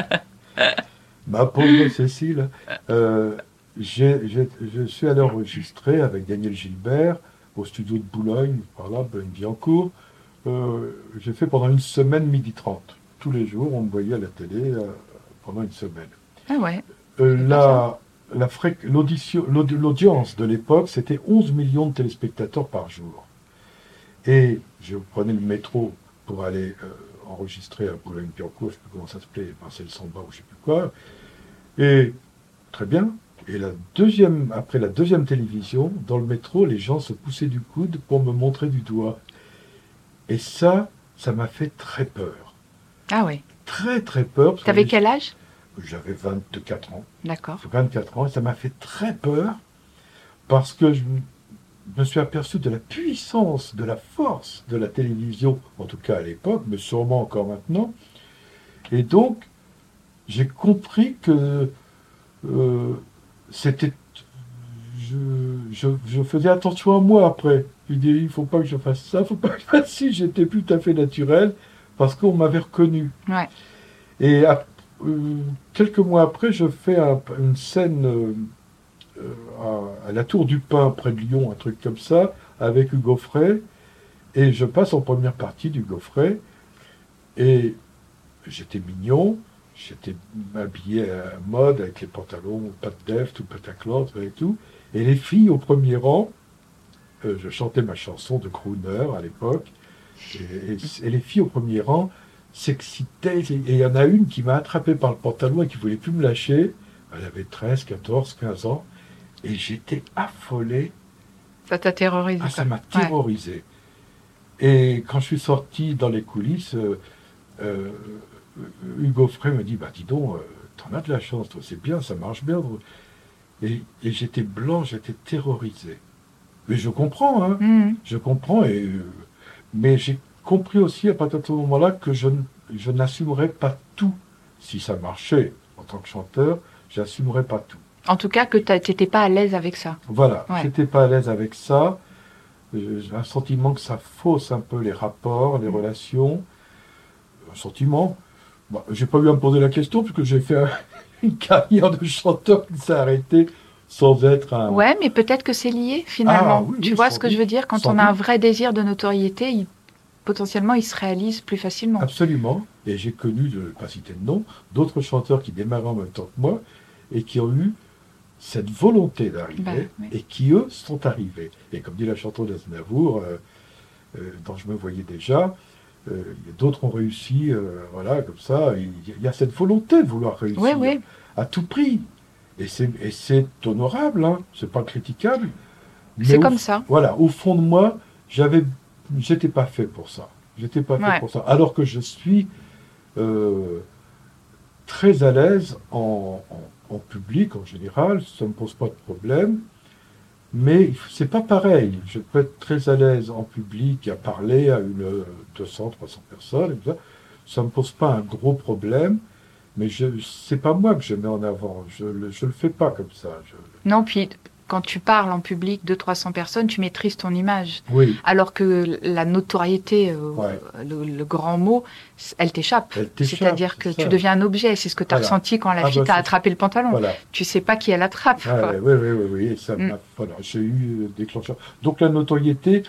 ma pauvre Cécile, euh, j'ai, j'ai, je suis allé enregistrer avec Daniel Gilbert au studio de Boulogne, par là, Boulogne-Billancourt. Euh, j'ai fait pendant une semaine midi trente. Tous les jours, on me voyait à la télé euh, pendant une semaine. Ah ouais. Euh, la, la fré... l'audition, l'audi... l'audience de l'époque, c'était onze millions de téléspectateurs par jour. Et je prenais le métro pour aller euh, enregistrer à Boulogne-Billancourt, je ne sais plus comment ça s'appelait, Marcel Samba ou je ne sais plus quoi. Et très bien. Et la deuxième, après la deuxième télévision, dans le métro, les gens se poussaient du coude pour me montrer du doigt. Et ça, ça m'a fait très peur. Ah oui. Très très peur. Tu avais quel âge? J'avais vingt-quatre ans. D'accord. vingt-quatre ans, et ça m'a fait très peur parce que je me suis aperçu de la puissance, de la force de la télévision, en tout cas à l'époque, mais sûrement encore maintenant. Et donc, j'ai compris que euh, c'était... Je, je, je faisais attention à moi après. Je dis, il ne faut pas que je fasse ça, il ne faut pas que je fasse ci. J'étais tout à fait naturel parce qu'on m'avait reconnu. Ouais. Et à, euh, quelques mois après, je fais un, une scène euh, à, à la Tour du Pin, près de Lyon, un truc comme ça, avec Hugo Frey. Et je passe en première partie d'Hugo Frey. Et j'étais mignon. J'étais habillé à mode, avec les pantalons, pas de def, tout Pataclan, et tout. Et les filles au premier rang, euh, je chantais ma chanson de crooner à l'époque, et, et, et les filles au premier rang s'excitaient. Et il y en a une qui m'a attrapé par le pantalon et qui ne voulait plus me lâcher. Elle avait treize, quatorze, quinze ans. Et j'étais affolé. Ça t'a terrorisé? Ah, ça m'a terrorisé. Ouais. Et quand je suis sorti dans les coulisses, euh, euh, Hugo Frey me dit, bah dis donc, euh, t'en as de la chance, toi, c'est bien, ça marche bien. Et, et j'étais blanc, j'étais terrorisé. Mais je comprends, hein, mmh. je comprends, et, euh, mais j'ai compris aussi à partir de ce moment-là que je, je n'assumerais pas tout. Si ça marchait en tant que chanteur, j'assumerais pas tout. En tout cas, que tu n'étais pas à l'aise avec ça. Voilà, ouais. j'étais pas à l'aise avec ça. J'ai un sentiment que ça fausse un peu les rapports, les mmh. relations. Un sentiment. Bon, j'ai pas eu à me poser la question puisque j'ai fait un, une carrière de chanteur qui s'est arrêtée sans être un... Ouais, mais peut-être que c'est lié finalement. Ah, oui, tu oui, vois ce que doute, je veux dire? Quand on a un vrai désir de notoriété, il, potentiellement, il se réalise plus facilement. Absolument. Et j'ai connu, je ne vais pas citer de nom, d'autres chanteurs qui démarraient en même temps que moi et qui ont eu cette volonté d'arriver bah, oui. et qui, eux, sont arrivés. Et comme dit la chanteuse d'Aznavour, euh, euh, dont je me voyais déjà, Euh, d'autres ont réussi, euh, voilà, comme ça. Il y a cette volonté de vouloir réussir oui, oui. à tout prix. Et c'est, et c'est honorable, hein, c'est pas critiquable. C'est comme au, ça. Voilà, au fond de moi, j'avais, j'étais pas fait pour ça. J'étais pas fait ouais. pour ça. Alors que je suis euh, très à l'aise en, en, en public, en général, ça me pose pas de problème. Mais c'est pas pareil. Je peux être très à l'aise en public à parler à une deux cents, trois cents personnes. Et ça. Ça me pose pas un gros problème. Mais je, c'est pas moi que je mets en avant. Je le, je le fais pas comme ça. Je... Non, puis quand tu parles en public deux cents, trois cents personnes, tu maîtrises ton image. Oui. Alors que la notoriété, euh, ouais. le, le grand mot, elle t'échappe. Elle t'échappe C'est-à-dire que tu deviens un objet. C'est ce que tu as voilà. ressenti quand la ah fille bah, t'a c'est... attrapé le pantalon. Voilà. Tu sais pas qui elle attrape. Ah, quoi. Oui, oui, oui, oui. Et ça mm. voilà, j'ai eu des déclencheurs. Donc la notoriété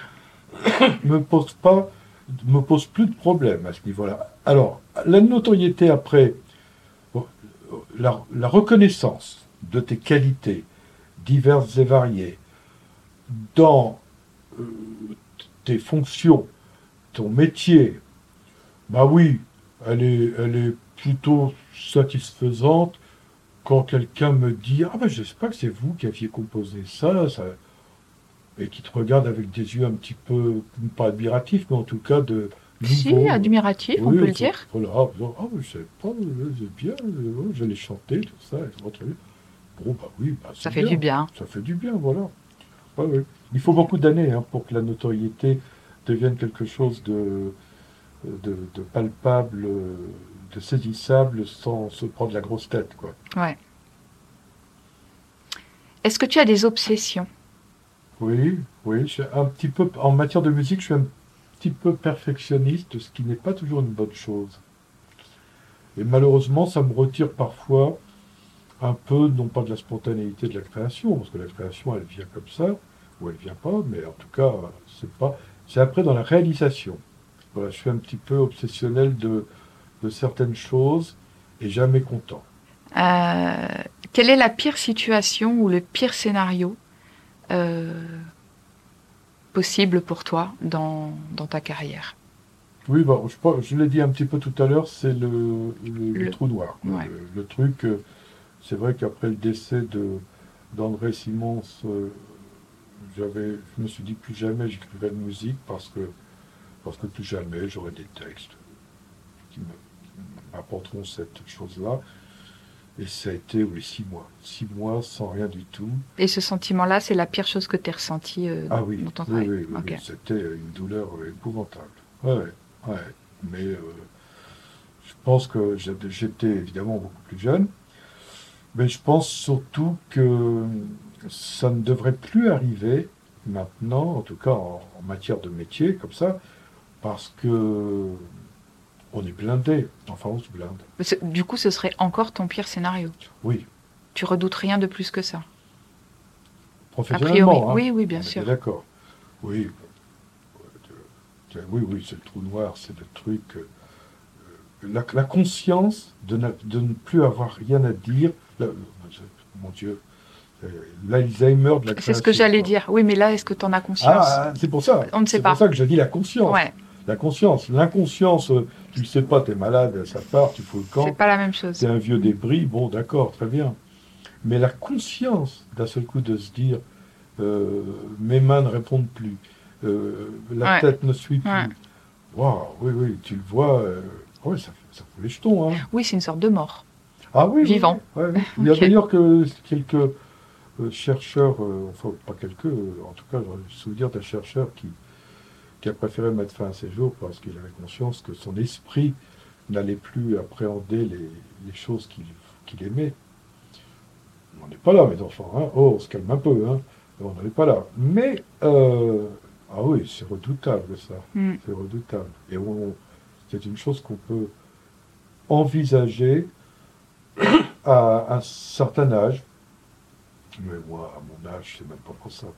me pose pas, me pose plus de problème à ce niveau-là. Alors, la notoriété après, la, la reconnaissance de tes qualités diverses et variées dans euh, tes fonctions, ton métier, bah oui, elle est, elle est plutôt satisfaisante quand quelqu'un me dit « Ah ben je sais pas que c'est vous qui aviez composé ça, ça », et qui te regarde avec des yeux un petit peu, pas admiratifs, mais en tout cas de... Si, nouveau. admiratif, oui, on peut faut, le dire. Voilà, ah, je sais pas, c'est bien, je l'ai chanté, tout ça, c'est très bien. Bon, bah oui, bah, ça c'est fait bien. du bien. Ça fait du bien, voilà. Ouais, ouais. Il faut beaucoup d'années hein, pour que la notoriété devienne quelque chose de, de, de palpable de saisissable sans se prendre la grosse tête, quoi. Ouais. Est-ce que tu as des obsessions? Oui, oui, je suis un petit peu, en matière de musique, je suis un petit peu perfectionniste, ce qui n'est pas toujours une bonne chose. Et malheureusement, ça me retire parfois un peu, non pas de la spontanéité de la création, parce que la création, elle vient comme ça, ou elle vient pas, mais en tout cas, c'est pas, c'est après dans la réalisation. Voilà, je suis un petit peu obsessionnel de, de certaines choses et jamais content. Euh, quelle est la pire situation ou le pire scénario euh, possible pour toi dans, dans ta carrière? Oui, bah, je, pense- je l'ai dit un petit peu tout à l'heure, c'est le, le, le Le- trou noir. quoi. ouais. Le, le truc, euh, c'est vrai qu'après le décès de, d'André Simons, euh, j'avais, je me suis dit plus jamais j'écrirai de musique parce que, parce que plus jamais j'aurai des textes qui me- qui m'apporteront cette chose-là. Et ça a été oui, six mois. Six mois sans rien du tout. Et ce sentiment-là, c'est la pire chose que tu as ressentie euh, Ah oui, dans ton oui, travail. oui, oui, Ok. oui, c'était une douleur euh, épouvantable. Ouais, ouais, ouais. Mais euh, je pense que j'étais j'étais évidemment beaucoup plus jeune. Mais je pense surtout que ça ne devrait plus arriver maintenant, en tout cas en, en matière de métier, comme ça, parce que on est blindé. Enfin, on se blinde. Mais c'est- Du coup, ce serait encore ton pire scénario. Oui, Tu redoutes rien de plus que ça. A professionnellement. priori, hein. oui, oui, bien On était sûr. D'accord. Oui. Euh, Oui, oui, c'est le trou noir, c'est le truc. euh, La, la conscience de, na- de ne plus avoir rien à dire. La- mon Dieu. euh, L'Alzheimer de la création. C'est ce que j'allais quoi. dire. Oui, mais là, est-ce que tu en as conscience? Ah, c'est pour ça. On ne sait C'est pas. pour ça que je dis la conscience. Ouais, La conscience. L'inconscience, euh, tu ne sais pas, tu es malade, ça part, tu fous le camp. c'est pas la même chose. C'est un vieux débris, bon, d'accord, très bien. Mais la conscience, d'un seul coup, de se dire, euh, mes mains ne répondent plus, euh, la Ouais. tête ne suit plus. Ouais. Waouh, oui, oui, tu le vois, euh, ouais, ça, fait- ça fout les jetons. Hein. Oui, c'est une sorte de mort. Ah oui, oui, Vivant. oui, ouais, oui. Il y a Ok. d'ailleurs que quelques euh, chercheurs, euh, enfin pas quelques, euh, en tout cas, j'ai le souvenir d'un chercheur qui, qui a préféré mettre fin à ses jours parce qu'il avait conscience que son esprit n'allait plus appréhender les, les choses qu'il qu'il aimait. On n'en est pas là, mes enfants. Hein. Oh, on se calme un peu. Hein. On n'en est pas là. Mais, euh, ah oui, c'est redoutable, ça. Mm. C'est redoutable. Et on, c'est une chose qu'on peut envisager à un certain âge. Mais moi, à mon âge, c'est même pas possible.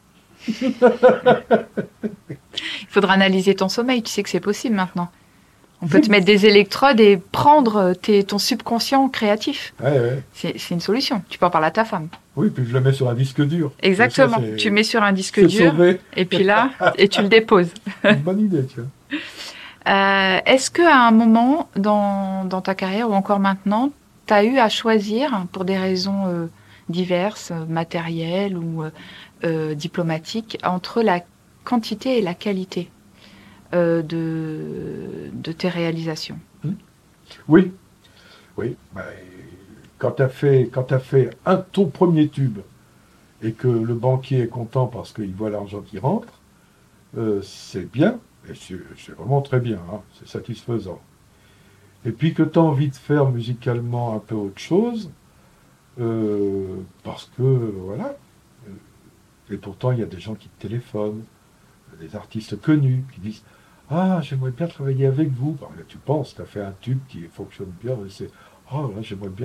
Il faudra analyser ton sommeil. Tu sais que c'est possible maintenant. On peut te mettre des électrodes et prendre tes- ton subconscient créatif. Ouais, ouais. C'est c'est une solution. Tu peux en parler à ta femme. Oui, puis je le mets sur un disque dur. Exactement. Ça, c'est- Tu mets sur un disque c'est dur sauvé. et puis là, et tu le déposes. Une bonne idée, tiens. Euh, Est-ce qu'à un moment dans, dans ta carrière ou encore maintenant, tu as eu à choisir pour des raisons euh, diverses, euh, matérielles ou euh, euh, diplomatiques, entre la quantité et la qualité euh, de, de tes réalisations? Oui, oui. Bah, quand tu as fait, quand t'as fait un, ton premier tube et que le banquier est content parce qu'il voit l'argent qui rentre, euh, c'est bien, et c'est c'est vraiment très bien, hein, c'est satisfaisant. Et puis que tu as envie de faire musicalement un peu autre chose, euh, parce que, voilà, euh, et pourtant il y a des gens qui te téléphonent, des artistes connus qui disent « Ah, j'aimerais bien travailler avec vous. » Bah, là, tu penses, tu as fait un tube qui fonctionne bien, et c'est « Oh, là, j'aimerais bien... »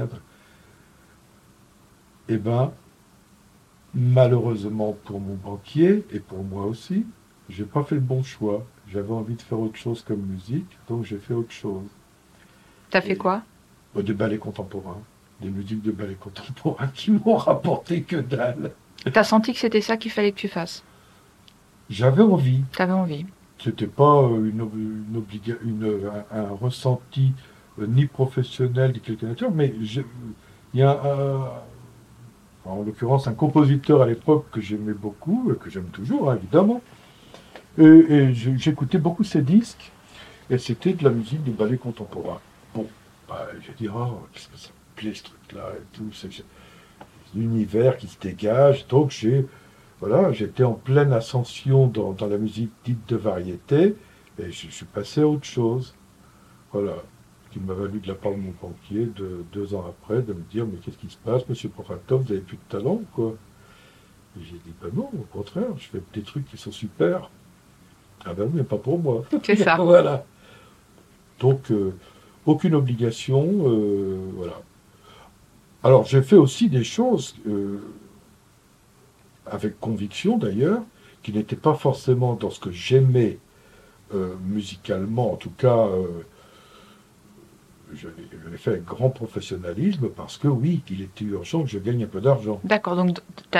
Eh bien, malheureusement pour mon banquier, et pour moi aussi, j'ai pas fait le bon choix. J'avais envie de faire autre chose comme musique, donc j'ai fait autre chose. T'as fait quoi? Bah, des ballets contemporains, des musiques de ballets contemporains qui m'ont rapporté que dalle. T'as senti que c'était ça qu'il fallait que tu fasses? J'avais envie. T'avais envie? C'était pas euh, une, ob- une obliga- une, un, un ressenti euh, ni professionnel ni quelque nature, mais je- il y a un, en l'occurrence un compositeur à l'époque que j'aimais beaucoup, et que j'aime toujours hein, évidemment, et, et je- j'écoutais beaucoup ses disques, et c'était de la musique de ballet contemporain. Bon, bah, j'ai dit, oh, qu'est-ce que ça me plaît ce truc-là, et tout, c'est c'est l'univers qui se dégage, donc j'ai Voilà, j'étais en pleine ascension dans, dans la musique dite de variété, et je, je suis passé à autre chose. Voilà. qui m'a valu de la part de mon banquier, de, deux ans après, de me dire « Mais qu'est-ce qui se passe, monsieur Proratov, vous avez plus de talent, quoi ?» Et j'ai dit « Ben non, au contraire, je fais des trucs qui sont super. » Ah ben oui, mais pas pour moi. C'est ça. Voilà. Donc, euh, aucune obligation, euh, voilà. Alors, j'ai fait aussi des choses, euh, avec conviction d'ailleurs, qui n'étaient pas forcément dans ce que j'aimais euh, musicalement, en tout cas... Euh, je l'ai fait avec grand professionnalisme parce que oui, il était urgent que je gagne un peu d'argent. D'accord, donc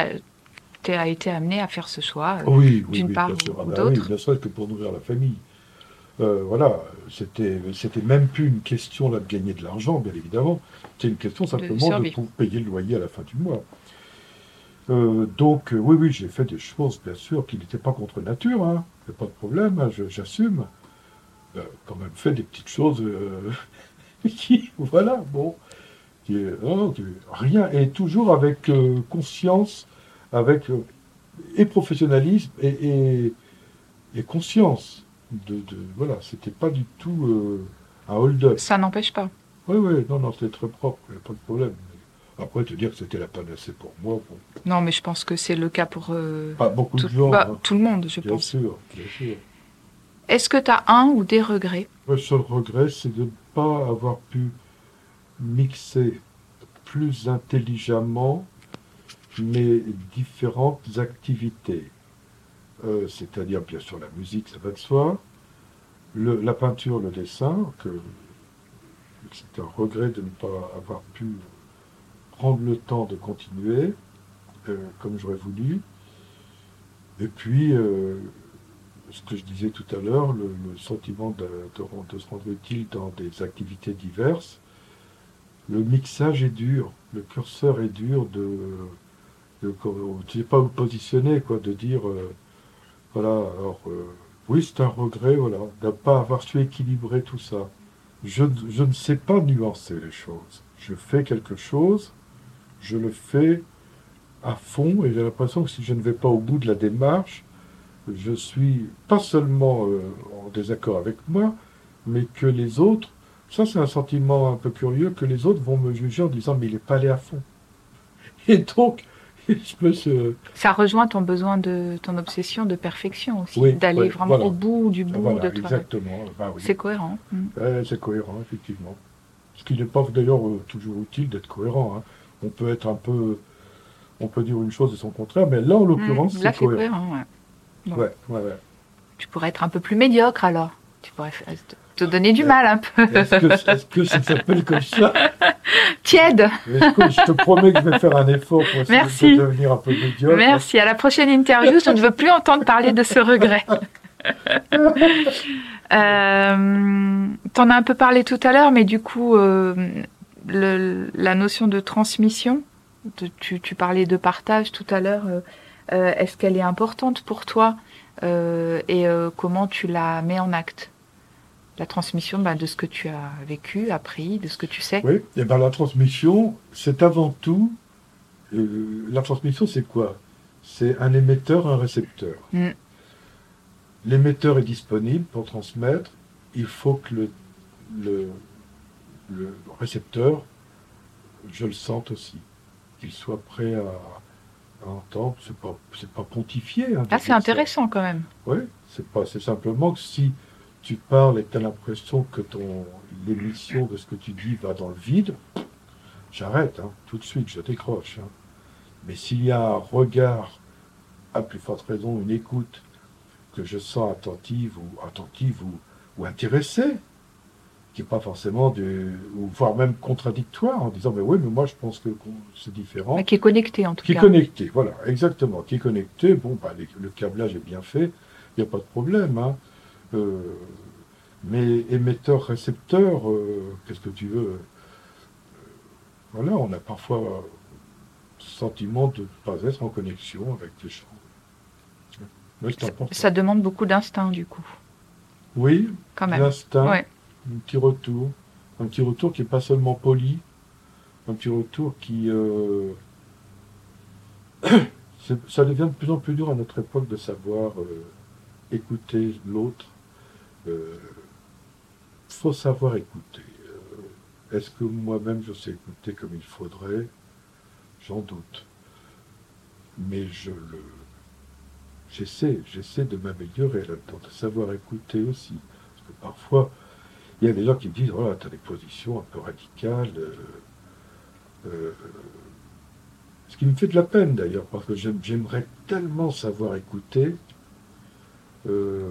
tu as été amené à faire ce choix, euh, oui, oui, d'une oui, part bien sûr. ou, Ah ou ben d'autre. Oui, ne serait-ce que pour nourrir la famille. Euh, voilà, c'était, c'était même plus une question là de gagner de l'argent, bien évidemment. C'était une question simplement de, de pour payer le loyer à la fin du mois. Euh, donc, euh, oui, oui, j'ai fait des choses, bien sûr, qui n'étaient pas contre nature, hein. Il n'y a pas de problème, hein, je, j'assume. Euh, quand même fait des petites choses... Euh, qui, voilà, bon, qui est, oh, qui est rien, et toujours avec euh, conscience, avec euh, et professionnalisme et, et, et conscience. De, de, voilà, c'était pas du tout euh, un hold-up. Ça n'empêche pas. Oui, oui, non, non, c'était très propre, il n'y a pas de problème. Après, te dire que c'était la panacée pour moi, bon. Non, mais je pense que c'est le cas pour euh, pas beaucoup tout, de gens. bah, hein. tout le monde, je bien pense. Sûr, bien sûr. Est-ce que tu as un ou des regrets? Le seul regret, c'est de ne pas avoir pu mixer plus intelligemment mes différentes activités. Euh, c'est-à-dire, bien sûr, la musique, ça va de soi, le, la peinture, le dessin, que c'est un regret de ne pas avoir pu prendre le temps de continuer, euh, comme j'aurais voulu. Et puis... Euh, ce que je disais tout à l'heure, le, le sentiment de, de, de se rendre utile dans des activités diverses. Le mixage est dur, le curseur est dur de... de tu ne sais pas où positionner, quoi, de dire... Euh, voilà, alors... Euh, oui, c'est un regret, voilà, de ne pas avoir su équilibrer tout ça. Je, je ne sais pas nuancer les choses. Je fais quelque chose, je le fais à fond, et j'ai l'impression que si je ne vais pas au bout de la démarche, je suis pas seulement euh, en désaccord avec moi, mais que les autres, ça c'est un sentiment un peu curieux, que les autres vont me juger en disant mais il n'est pas allé à fond. Et donc, je me suis... Ça rejoint ton besoin de ton obsession de perfection aussi, oui, d'aller oui, vraiment voilà. au bout du bout voilà, de toi. Exactement. Ben oui. C'est cohérent. Mm. Ouais, c'est cohérent, effectivement. Ce qui n'est pas d'ailleurs euh, toujours utile d'être cohérent. Hein. On peut être un peu... On peut dire une chose et son contraire, mais là en l'occurrence, mm, là, c'est cohérent. cohérent ouais. Bon. Ouais, ouais, ouais. Tu pourrais être un peu plus médiocre alors. Tu pourrais te donner du mal un peu. Est-ce que, est-ce que ça s'appelle comme ça? Tiède. Écoute, je te promets que je vais faire un effort pour essayer Merci. de devenir un peu médiocre. Merci. À la prochaine interview, je ne veux plus entendre parler de ce regret. euh, T'en as un peu parlé tout à l'heure, mais du coup, euh, le, la notion de transmission, de, tu, tu parlais de partage tout à l'heure. Euh, Euh, est-ce qu'elle est importante pour toi euh, et euh, comment tu la mets en acte? La transmission ben, de ce que tu as vécu, appris, de ce que tu sais. Oui, et ben la transmission, c'est avant tout... Euh, la transmission, c'est quoi? C'est un émetteur, un récepteur. Mm. L'émetteur est disponible pour transmettre. Il faut que le, le, le récepteur, je le sente aussi. Qu'il soit prêt à... à entendre, c'est pas, c'est pas pontifié. Hein, ah, c'est intéressant ça. Quand même. Oui, c'est pas, c'est simplement que si tu parles et que tu as l'impression que ton, l'émission de ce que tu dis va dans le vide, j'arrête, hein, tout de suite, je décroche. Hein. Mais s'il y a un regard, à plus forte raison, une écoute, que je sens attentive ou attentive ou, ou intéressée, qui n'est pas forcément, de, ou voire même contradictoire, en disant, mais oui, mais moi je pense que c'est différent. Mais qui est connecté en tout qui cas. Qui est connecté, voilà, exactement. Qui est connecté, bon, bah, les, le câblage est bien fait, il n'y a pas de problème. Hein. Euh, mais émetteur-récepteur, euh, qu'est-ce que tu veux euh, Voilà, on a parfois le sentiment de ne pas être en connexion avec les gens. Mais c'est important. Ça demande beaucoup d'instinct du coup. Oui, quand même. L'instinct. Ouais. Un petit retour, un petit retour qui n'est pas seulement poli, un petit retour qui... Euh... ça devient de plus en plus dur à notre époque de savoir euh, écouter l'autre. Il euh, faut savoir écouter. Euh, Est-ce que moi-même je sais écouter comme il faudrait? J'en doute. Mais je le... J'essaie, j'essaie de m'améliorer là-dedans, de savoir écouter aussi. Parce que parfois, il y a des gens qui me disent, voilà, tu as des positions un peu radicales. Euh, euh, ce qui me fait de la peine d'ailleurs, parce que j'aime, j'aimerais tellement savoir écouter. Euh,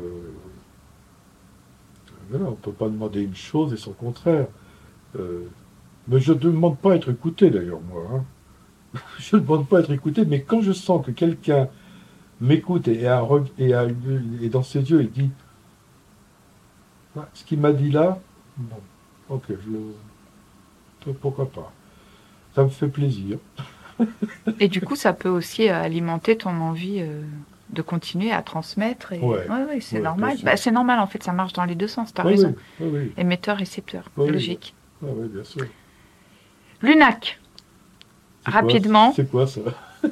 voilà, on ne peut pas demander une chose et son contraire. Euh, mais je ne demande pas à être écouté d'ailleurs, moi. Hein. Je ne demande pas à être écouté, mais quand je sens que quelqu'un m'écoute et, a, et, a, et dans ses yeux, il dit ah, ce qu'il m'a dit là, bon, ok, je, pourquoi pas. Ça me fait plaisir. Et du coup, ça peut aussi alimenter ton envie euh, de continuer à transmettre. Et... Ouais, ouais, ouais, c'est ouais, normal. Bah, c'est normal, en fait, ça marche dans les deux sens, tu as oui, raison. Oui, oui, oui. Émetteur-récepteur, Oui, logique. Oui, oui, bien sûr. L'Unac, C'est rapidement. Quoi, c'est quoi ça?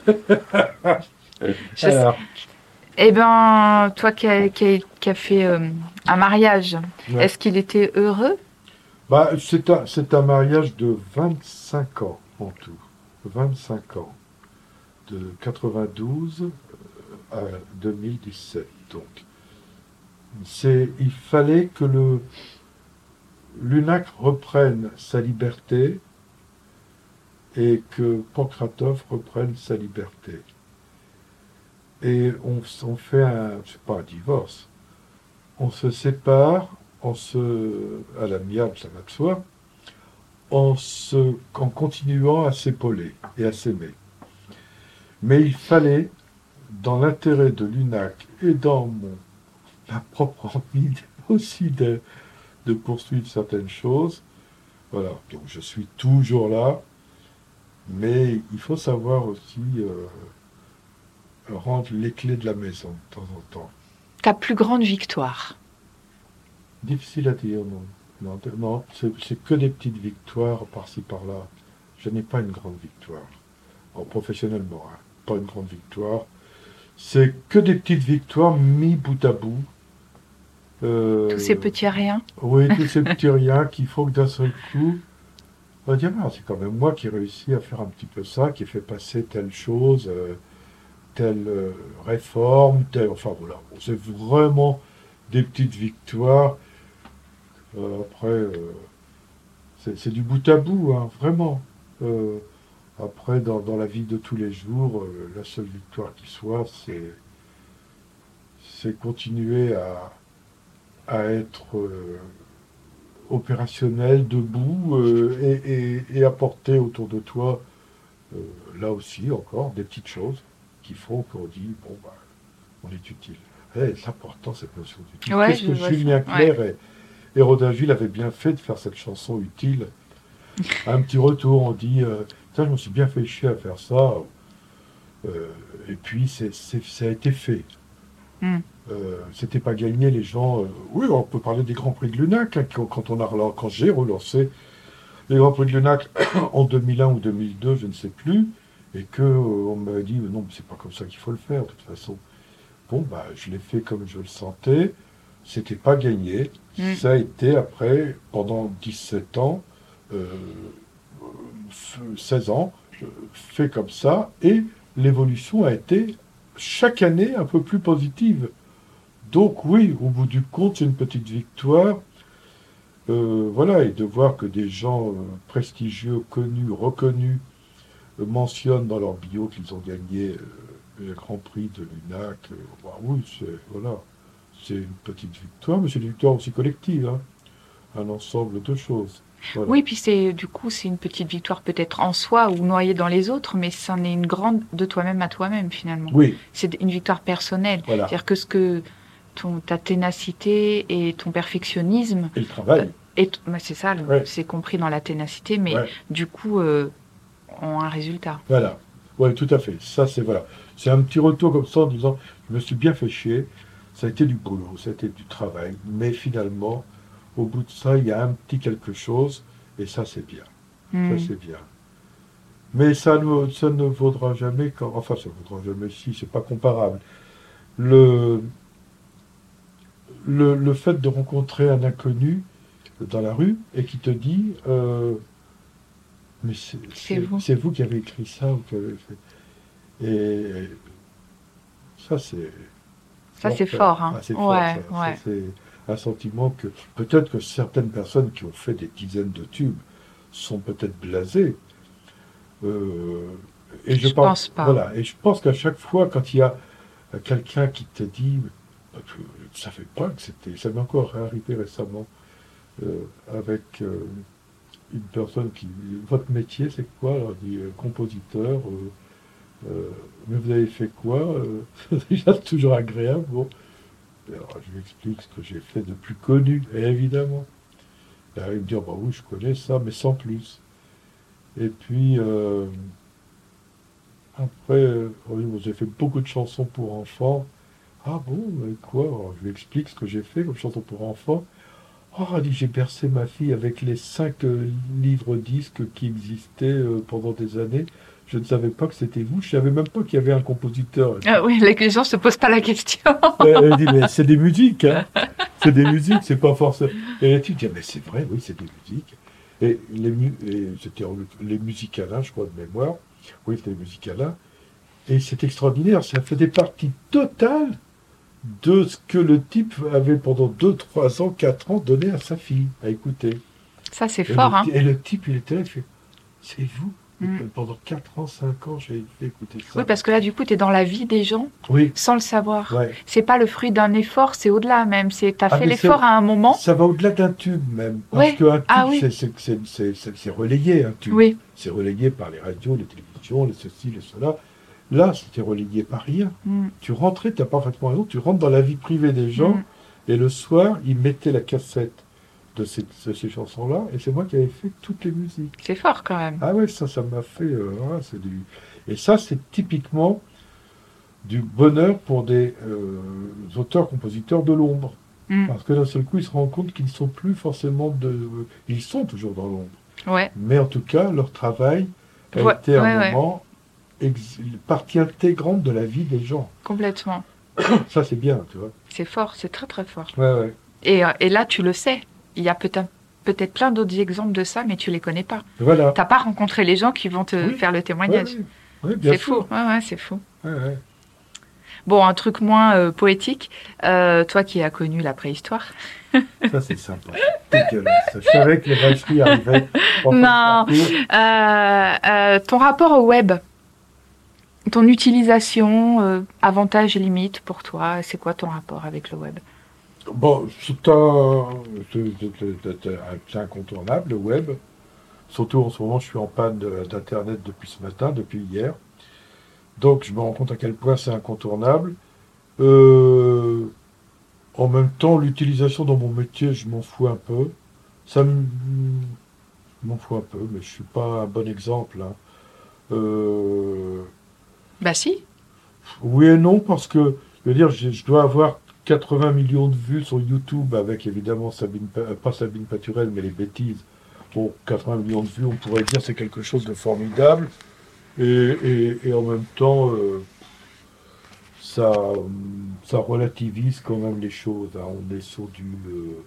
Je Alors. Eh bien, toi qui as qui qui a fait euh, un mariage, ouais. Est-ce qu'il était heureux? Bah, c'est un, c'est un mariage de vingt-cinq ans en tout. vingt-cinq ans. De quatre-vingt-douze à deux mille dix-sept. Donc, c'est, il fallait que le, l'Unac reprenne sa liberté et que Pankratov reprenne sa liberté. Et on, on fait un, c'est pas un divorce, on se sépare, on se, à l'amiable, ça va de soi, en, se, en continuant à s'épauler et à s'aimer. Mais il fallait, dans l'intérêt de l'Unac et dans mon, ma propre envie aussi de, de poursuivre certaines choses, voilà, donc je suis toujours là, mais il faut savoir aussi... Euh, rendre les clés de la maison de temps en temps. Ta plus grande victoire? Difficile à dire, non. Non, non c'est, c'est que des petites victoires par-ci par-là. Je n'ai pas une grande victoire. En professionnellement, hein, pas une grande victoire. C'est que des petites victoires mis bout à bout. Euh, tous ces petits riens. Oui, tous ces petits riens qu'il faut que d'un seul coup, on va dire, ah, c'est quand même moi qui ai réussi à faire un petit peu ça, qui ai fait passer telle chose. Euh, telle euh, réforme, telle... Enfin voilà, c'est vraiment des petites victoires. Euh, après, euh, c'est, c'est du bout à bout, hein, vraiment. Euh, après, dans, dans la vie de tous les jours, euh, la seule victoire qui soit, c'est, c'est continuer à, à être euh, opérationnel, debout, euh, et, et, et apporter autour de toi, euh, là aussi encore, des petites choses qui font qu'on dit, bon, bah, on est utile. Et c'est important, cette notion d'utile. Ouais, Qu'est-ce que Julien Clerc ouais. et, et Rodin Gilles avaient bien fait de faire cette chanson utile. À un petit retour, on dit, euh, je me suis bien fait chier à faire ça. Euh, et puis, c'est, c'est, ça a été fait. Mm. Euh, c'était pas gagné, les gens... Euh, oui, on peut parler des Grands Prix de l'Unac, hein, quand, on a relancé, quand j'ai relancé les Grands Prix de l'Unac en deux mille un ou deux mille deux, je ne sais plus, et qu'on euh, m'a dit, non, mais c'est pas comme ça qu'il faut le faire, de toute façon. Bon, bah, je l'ai fait comme je le sentais, c'était pas gagné. Mm. Ça a été, après, pendant dix-sept ans, euh, seize ans, fait comme ça, et l'évolution a été, chaque année, un peu plus positive. Donc oui, au bout du compte, c'est une petite victoire. Euh, voilà, et de voir que des gens euh, prestigieux, connus, reconnus, mentionnent dans leur bio qu'ils ont gagné euh, le Grand Prix de l'Unac. Euh, bah oui, c'est, voilà, c'est une petite victoire, mais c'est une victoire aussi collective, hein, un ensemble de choses. Voilà. Oui, puis c'est du coup c'est une petite victoire peut-être en soi ou noyée dans les autres, mais c'en est une grande de toi-même à toi-même finalement. Oui. C'est une victoire personnelle. Voilà. C'est-à-dire que ce que ton, ta ténacité et ton perfectionnisme. Et le travail. Euh, et bah c'est ça, le, ouais. c'est compris dans la ténacité, mais ouais. du coup euh, ont un résultat. Voilà. Oui, tout à fait. Ça, c'est voilà. C'est un petit retour comme ça en disant, je me suis bien fait chier. Ça a été du boulot, ça a été du travail, mais finalement, au bout de ça, il y a un petit quelque chose, et ça, c'est bien. Mmh. Ça, c'est bien. Mais ça ne, ça ne vaudra jamais, quand, enfin, ça ne vaudra jamais si, c'est pas comparable. Le, le, le fait de rencontrer un inconnu dans la rue et qui te dit euh, mais c'est, C'est c'est, vous. c'est vous qui avez écrit ça ou qui avez fait. Et ça, c'est. Ça, c'est fort, hein. Ah, c'est fort, Ouais, ça. ouais. Ça, c'est un sentiment que peut-être que certaines personnes qui ont fait des dizaines de tubes sont peut-être blasées. Euh, et je, Je pense, pense pas. Voilà, et je pense qu'à chaque fois, quand il y a quelqu'un qui te dit, je ne savais pas que c'était, ça m'est encore arrivé récemment euh, avec euh, une personne qui, votre métier c'est quoi? Alors, il dit euh, compositeur. Euh, euh, mais vous avez fait quoi? euh, Déjà c'est toujours agréable. Bon, alors, je lui explique ce que j'ai fait de plus connu, et évidemment. Et il me dit, bah oui, je connais ça, mais sans plus. Et puis, euh, après, euh, oui, j'ai fait beaucoup de chansons pour enfants. Ah bon, mais quoi? Alors, je lui explique ce que j'ai fait comme chanson pour enfants. Oh, elle dit, j'ai bercé ma fille avec les cinq euh, livres-disques qui existaient euh, pendant des années. Je ne savais pas que c'était vous. Je ne savais même pas qu'il y avait un compositeur. Ah oui, les gens ne se posent pas la question. Elle, elle dit, mais c'est des musiques, hein. C'est des musiques, c'est pas forcément. Et là, tu dis, mais c'est vrai, oui, c'est des musiques. Et, les, et c'était les musicalins, je crois, de mémoire. Oui, c'était les musicalins. Et c'est extraordinaire, ça fait des parties totales de ce que le type avait pendant deux, trois ans, quatre ans donné à sa fille, à écouter. Ça, c'est Et fort, le, hein. Et le type, il était là, il fait, c'est vous. Mm. Pendant quatre ans, cinq ans, j'ai fait écouter ça. Oui, parce que là, du coup, tu es dans la vie des gens Oui, sans le savoir. ouais. C'est pas le fruit d'un effort, c'est au-delà même. C'est tu as Ah, fait mais l'effort c'est- à un moment. Ça va au-delà d'un tube même. Parce Ouais. qu'un tube, Ah oui. c'est, c'est, c'est, c'est, c'est- c'est relayé, un tube. Oui, C'est relayé par les radios, les télévisions, les ceci, les cela. Là, c'était relayé par rien. Mm. Tu rentrais, tu as parfaitement raison, tu rentres dans la vie privée des gens, Mm. et le soir, ils mettaient la cassette de ces, de ces chansons-là, et c'est moi qui avais fait toutes les musiques. c'est fort quand même. Ah ouais, ça, ça m'a fait... euh, voilà, c'est du... Et ça, c'est typiquement du bonheur pour des euh, auteurs-compositeurs de l'ombre. Mm. Parce que d'un seul coup, ils se rendent compte qu'ils ne sont plus forcément de... Ils sont toujours dans l'ombre. Ouais. Mais en tout cas, leur travail a Ouais, été à un ouais, ouais. moment ex- partie intégrante de la vie des gens. Complètement. Ça, c'est bien, tu vois. C'est fort, c'est très très fort. Ouais, ouais. Et, euh, et là, tu le sais. Il y a peut-être peut-être plein d'autres exemples de ça, mais tu les connais pas. Voilà. T'as pas rencontré les gens qui vont te Oui. faire le Ouais, témoignage. ouais. Ouais, bien C'est sûr. fou. Ouais, ouais, c'est fou. Ouais, ouais. Bon, un truc moins euh, poétique. Euh, toi qui as connu la préhistoire. Ça, c'est sympa. Dégueulasse. Je savais que les vacheries arrivaient. en fin de Non. parcours. Euh, euh, ton rapport au web, ton utilisation, euh, avantages et limites pour toi, c'est quoi ton rapport avec le web? Bon, c'est un, c'est- c'est- c'est un- c'est incontournable, le web. Surtout en ce moment, je suis en panne de- d'Internet depuis ce matin, depuis hier. Donc, je me rends compte à quel point c'est incontournable. Euh, en même temps, l'utilisation dans mon métier, je m'en fous un peu. Ça me... Je m'en fous un peu, mais je suis pas un bon exemple, hein. Euh, Bah si. Oui et non, parce que, je veux dire, je, je dois avoir quatre-vingts millions de vues sur YouTube avec évidemment Sabine, Pa- euh, pas Sabine Paturel, mais les bêtises. Bon, quatre-vingts millions de vues, on pourrait dire c'est quelque chose de formidable. Et, et, et en même temps, euh, ça, hum, ça relativise quand même les choses, hein. On est sur du... euh,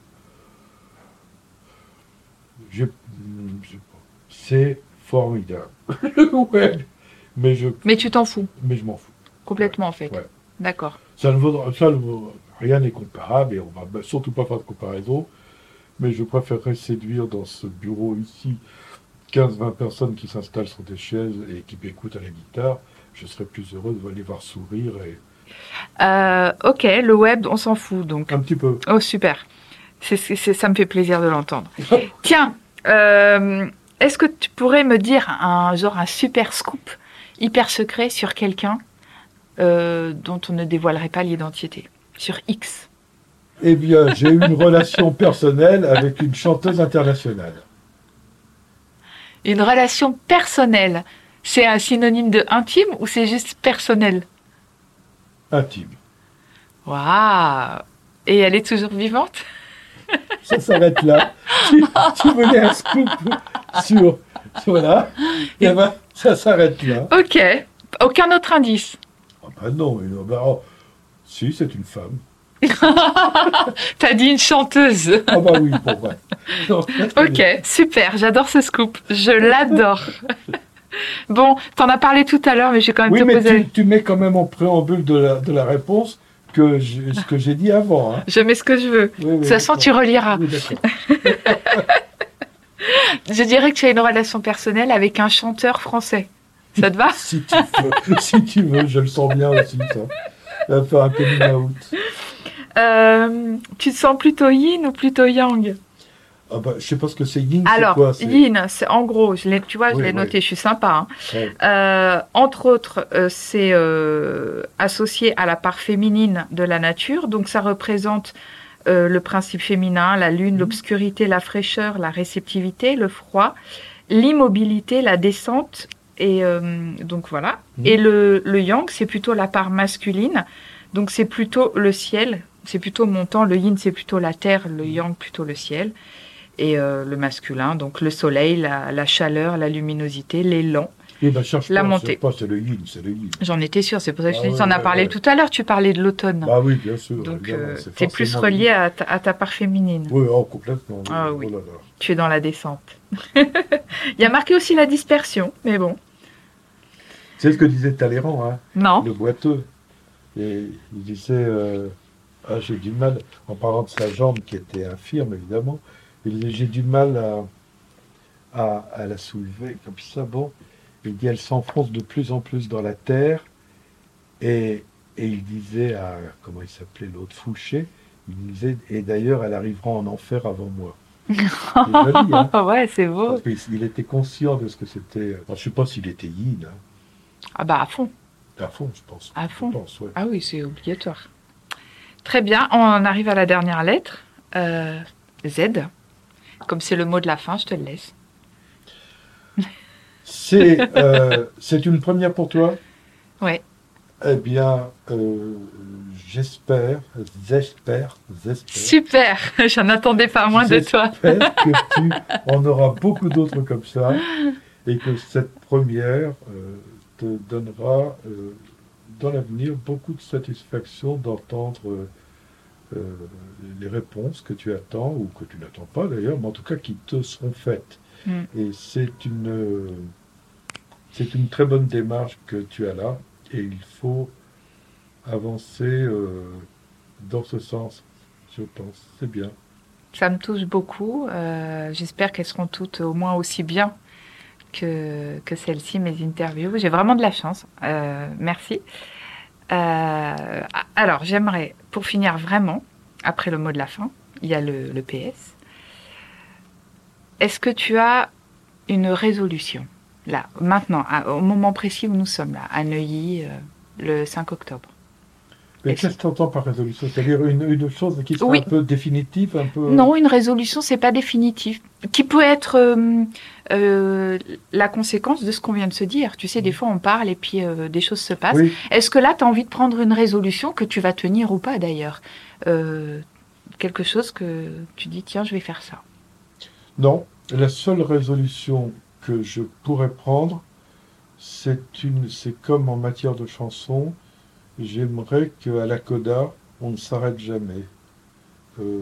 je- hum, je- c'est formidable. Le web. Mais je, Mais tu t'en fous mais je m'en fous. complètement en fait. Ouais. D'accord. Ça ne vaudra, ça ne vaut- rien n'est comparable et on va bah, surtout pas faire de comparaison. Mais je préférerais séduire dans ce bureau ici quinze vingt personnes qui s'installent sur des chaises et qui m'écoutent à la guitare. Je serais plus heureux de les voir sourire et Euh, ok, le web, on s'en fout donc. un petit peu. Oh super. C'est, c'est- c'est- ça me fait plaisir de l'entendre. Tiens, euh, est-ce que tu pourrais me dire un genre un super scoop hyper secret sur quelqu'un euh, dont on ne dévoilerait pas l'identité, sur X? Eh bien, j'ai eu une relation personnelle avec une chanteuse internationale. Une relation personnelle, c'est un synonyme de intime ou c'est juste personnel? Intime. Waouh! Et elle est toujours vivante? Ça s'arrête là. Tu, tu voulais un scoop sur... Voilà. Eh ben, ça s'arrête là. Ok. Aucun autre indice? Ah ben non, une- ben, oh, si, c'est une femme. T'as dit une chanteuse. Ah bah oui, bon, ouais. Non, Ok, super, j'adore ce scoop. Je l'adore. Bon, t'en as parlé tout à l'heure, mais j'ai quand même oui, te mais poser... tu, tu mets quand même en préambule de la, de la réponse que je, ce que j'ai dit avant. Hein. Je mets ce que je veux. Oui, oui, De toute façon, d'accord. tu reliras. Oui, d'accord. Je dirais que tu as une relation personnelle avec un chanteur français. Ça te va? Si tu veux, si tu veux, je le sens bien aussi, ça. Ça va faire un coming out. Euh, tu te sens plutôt yin ou plutôt yang? Ah bah, je sais pas ce que c'est yin, Alors, c'est quoi c'est... yin, c'est en gros, je l'ai, tu vois, je Oui, l'ai oui. noté, je suis sympa. Hein. Ouais. Euh, entre autres, euh, c'est euh, associé à la part féminine de la nature, donc ça représente euh, le principe féminin, la lune, Mmh. l'obscurité, la fraîcheur, la réceptivité, le froid, l'immobilité, la descente, et euh, donc voilà. Mmh. Et le, le yang, c'est plutôt la part masculine, donc c'est plutôt le ciel, c'est plutôt montant, le yin c'est plutôt la terre, le yang plutôt le ciel. Et euh, le masculin, donc le soleil, la, la chaleur, la luminosité, l'élan. Eh ben, cherche La pas, montée. cherche pas, c'est le yin, c'est le yin. J'en étais sûre, c'est pour ça que je Ah te dis, ouais, tu en as ouais, parlé ouais. tout à l'heure, tu parlais de l'automne. Bah oui, bien sûr. donc évidemment, euh, c'est tu es plus forcément relié yin. à ta, à ta part féminine. Oui, oh, complètement. Ah oui. Oh là là. Tu es dans la descente. Il y a marqué aussi la dispersion, mais bon. C'est ce que disait Talleyrand, hein, Non. le boiteux. Et il disait, euh, ah, j'ai du mal, en parlant de sa jambe qui était infirme évidemment, il disait, j'ai du mal à, à, à la soulever comme ça. Bon, il dit, elle s'enfonce de plus en plus dans la terre. Et, et il disait à, comment il s'appelait l'autre, Fouché, il disait, et d'ailleurs, elle arrivera en enfer avant moi. C'est joli, hein, Ouais, c'est beau. parce qu'il il était conscient de ce que c'était. Alors, je ne sais pas s'il était yin, hein. Ah bah à fond. À fond, je pense. À fond. Je pense, ouais. Ah oui, c'est obligatoire. Très bien, on arrive à la dernière lettre. Euh, Z. Comme c'est le mot de la fin, je te le laisse. C'est euh, c'est une première pour toi? Ouais. Eh bien, euh, j'espère, j'espère, j'espère. Super, j'en attendais pas moins de toi. J'espère que tu en auras beaucoup d'autres comme ça et que cette première euh, te donnera euh, dans l'avenir beaucoup de satisfaction d'entendre euh, euh, les réponses que tu attends ou que tu n'attends pas d'ailleurs, mais en tout cas qui te seront faites. Mm. Et c'est une, euh, c'est une très bonne démarche que tu as là et il faut avancer euh, dans ce sens, je pense. C'est bien. Ça me touche beaucoup. Euh, j'espère qu'elles seront toutes au moins aussi bien que, que celle-ci, mes interviews. J'ai vraiment de la chance. Euh, merci. Euh, alors, j'aimerais, pour finir vraiment, après le mot de la fin, il y a le, le P S. Est-ce que tu as une résolution, là, maintenant, à- au moment précis où nous sommes, là, à Neuilly, euh, le cinq octobre? Mais Est-ce- qu'est-ce que tu entends par résolution? C'est-à-dire une, une chose qui sera Oui. un peu définitive, un peu... Non, une résolution, c'est pas définitif. Qui peut être euh, euh, la conséquence de ce qu'on vient de se dire. Tu sais, des fois, on parle et puis euh, des choses se passent. Oui. Est-ce que là, tu as envie de prendre une résolution que tu vas tenir ou pas, d'ailleurs? Euh, quelque chose que tu dis, tiens, je vais faire ça. Non, la seule résolution que je pourrais prendre, c'est une, c'est comme en matière de chanson, j'aimerais qu'à la coda, on ne s'arrête jamais. Euh,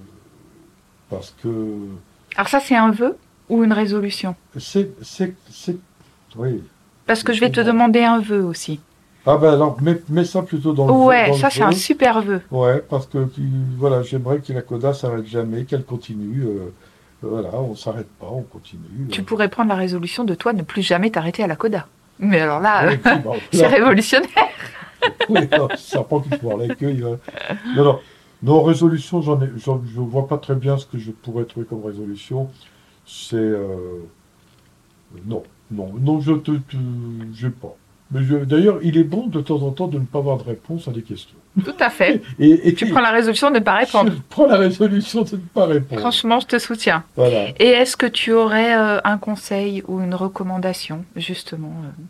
parce que Alors ça, c'est un vœu ou une résolution? c'est, c'est, c'est, oui. Parce que je vais te demander un vœu aussi. Ah ben alors, mets, mets ça plutôt dans le Ouais, dans le ça, c'est un vœu. super vœu. Ouais, parce que qui- voilà, j'aimerais que la coda s'arrête jamais, qu'elle continue. euh, voilà, on s'arrête pas, on continue. Tu euh. pourrais prendre la résolution de toi ne plus jamais t'arrêter à la coda. Mais alors là, Ouais, puis, bon, c'est là- révolutionnaire. Oui, non, serpent qui se mord la queue. il va- Non, non, non, résolution, j'en ai, j'en- je ne vois pas très bien ce que je pourrais trouver comme résolution. C'est. euh, Non, non, non, je te. te j'ai pas. Mais je- d'ailleurs, il est bon de temps en temps de ne pas avoir de réponse à des questions. Tout à fait. Et, et Tu prends la résolution de ne pas répondre. Je prends la résolution de ne pas répondre. Franchement, je te soutiens. Voilà. Et est-ce que tu aurais euh, un conseil ou une recommandation, justement, euh,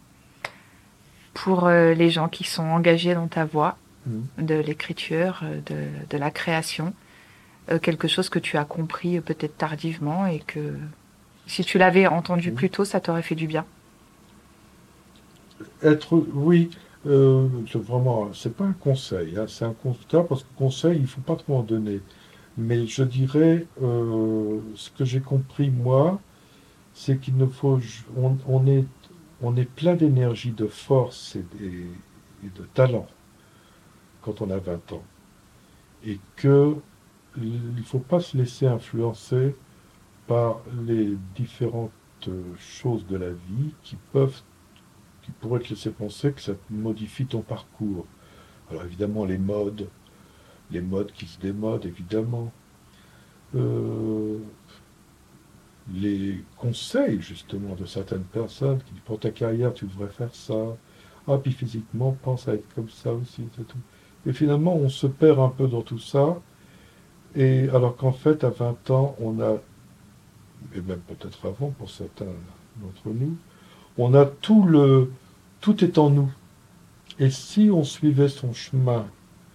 pour euh, les gens qui sont engagés dans ta voie, Mhm. de l'écriture, euh, de, de la création, euh, quelque chose que tu as compris euh, peut-être tardivement et que si tu l'avais entendu Mhm. plus tôt, ça t'aurait fait du bien? Être, oui, euh, c'est vraiment, c'est pas un conseil, hein, c'est un constat, parce que conseil, il ne faut pas trop en donner. Mais je dirais, euh, ce que j'ai compris, moi, c'est qu'il ne faut... On, on, est, on est plein d'énergie, de force et, et, et de talent quand on a vingt ans. Et qu'il ne faut pas se laisser influencer par les différentes choses de la vie qui peuvent, qui pourraient te laisser penser que ça modifie ton parcours. Alors évidemment, les modes, les modes qui se démodent, évidemment. Euh, les conseils, justement, de certaines personnes qui disent, pour ta carrière, tu devrais faire ça. Ah, puis physiquement, pense à être comme ça aussi, c'est tout. Et finalement, on se perd un peu dans tout ça. Et alors qu'en fait, à vingt ans, on a, et même peut-être avant pour certains d'entre nous, on a tout le... Tout est en nous. Et si on suivait son chemin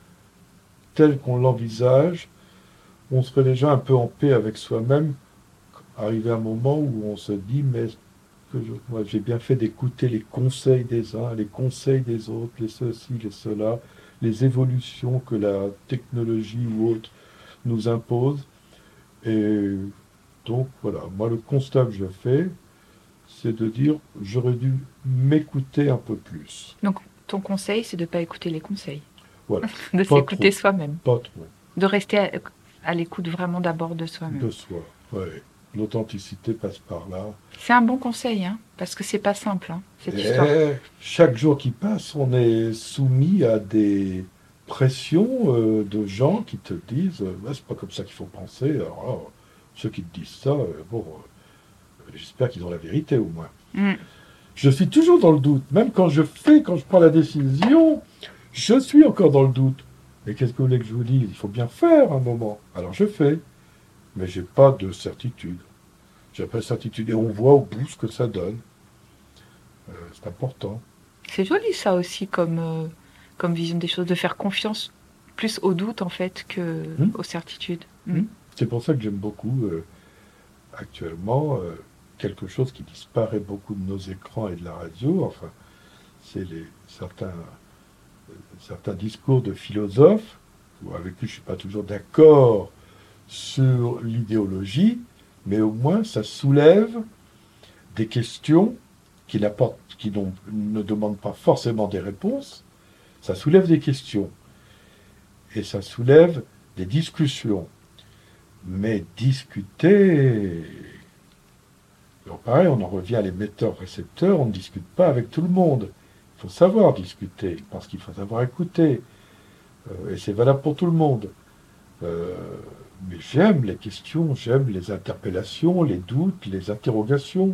tel qu'on l'envisage, on serait déjà un peu en paix avec soi-même, arrivé à un moment où on se dit, mais que je, moi, j'ai bien fait d'écouter les conseils des uns, les conseils des autres, les ceci, les cela, les évolutions que la technologie ou autre nous impose. Et donc, voilà, moi, le constat que je fais, c'est de dire, j'aurais dû m'écouter un peu plus. Donc, ton conseil, c'est de ne pas écouter les conseils. Voilà. De Pas s'écouter trop. soi-même. Pas trop. De rester à, à l'écoute vraiment d'abord de soi-même. De soi, oui. L'authenticité passe par là. C'est un bon conseil, hein, parce que c'est pas simple, hein, cette Et histoire. chaque jour qui passe, on est soumis à des pressions euh, de gens qui te disent euh, ouais, c'est pas comme ça qu'il faut penser. Alors, alors, ceux qui te disent ça, euh, bon, euh, j'espère qu'ils ont la vérité au moins. Mm. Je suis toujours dans le doute. Même quand je fais, quand je prends la décision, je suis encore dans le doute. Mais qu'est-ce que vous voulez que je vous dise? Il faut bien faire un moment. Alors je fais. Mais j'ai pas de certitude. J'ai pas de certitude. Et on voit au bout ce que ça donne. Euh, c'est important. C'est joli ça aussi comme, euh, comme vision des choses, de faire confiance plus au doute en fait que Mm. aux certitudes. Mm. Mm. C'est pour ça que j'aime beaucoup euh, actuellement euh, quelque chose qui disparaît beaucoup de nos écrans et de la radio. Enfin, c'est les certains, euh, certains discours de philosophes avec qui je suis pas toujours d'accord sur l'idéologie, mais au moins ça soulève des questions qui, n'apportent, qui n'ont, ne demandent pas forcément des réponses, ça soulève des questions, et ça soulève des discussions. Mais discuter... Alors pareil, on en revient à l'émetteur-récepteur, on ne discute pas avec tout le monde. Il faut savoir discuter, parce qu'il faut savoir écouter, euh, et c'est valable pour tout le monde. Euh, Mais j'aime les questions, j'aime les interpellations, les doutes, les interrogations.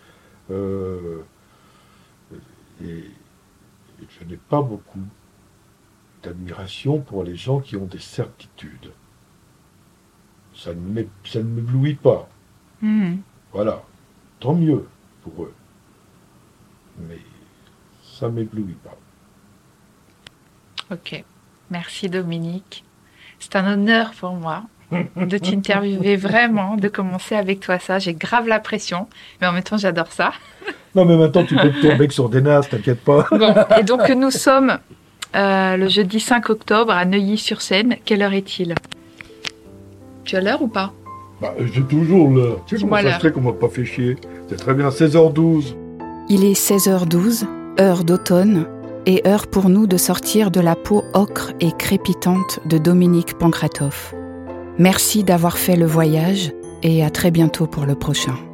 Euh, et, et je n'ai pas beaucoup d'admiration pour les gens qui ont des certitudes. Ça ne m'é- ça ne m'éblouit pas. Mm. Voilà. Tant mieux pour eux. Mais ça ne m'éblouit pas. Ok. Merci Dominique. C'est un honneur pour moi de t'interviewer vraiment, de commencer avec toi ça. J'ai grave la pression, mais en même temps j'adore ça. Non mais maintenant tu peux te tomber que sur des nasses, t'inquiète pas. Bon, et donc nous sommes euh, le jeudi cinq octobre à Neuilly-sur-Seine. Quelle heure est-il? Tu as l'heure ou pas? Bah, j'ai toujours l'heure. Tu sais Dis-moi comment ça l'heure. se fait qu'on m'a pas fait chier? C'est très bien, seize heures douze. Il est seize heures douze, heure d'automne, et heure pour nous de sortir de la peau ocre et crépitante de Dominique Pankratov. Merci d'avoir fait le voyage et à très bientôt pour le prochain.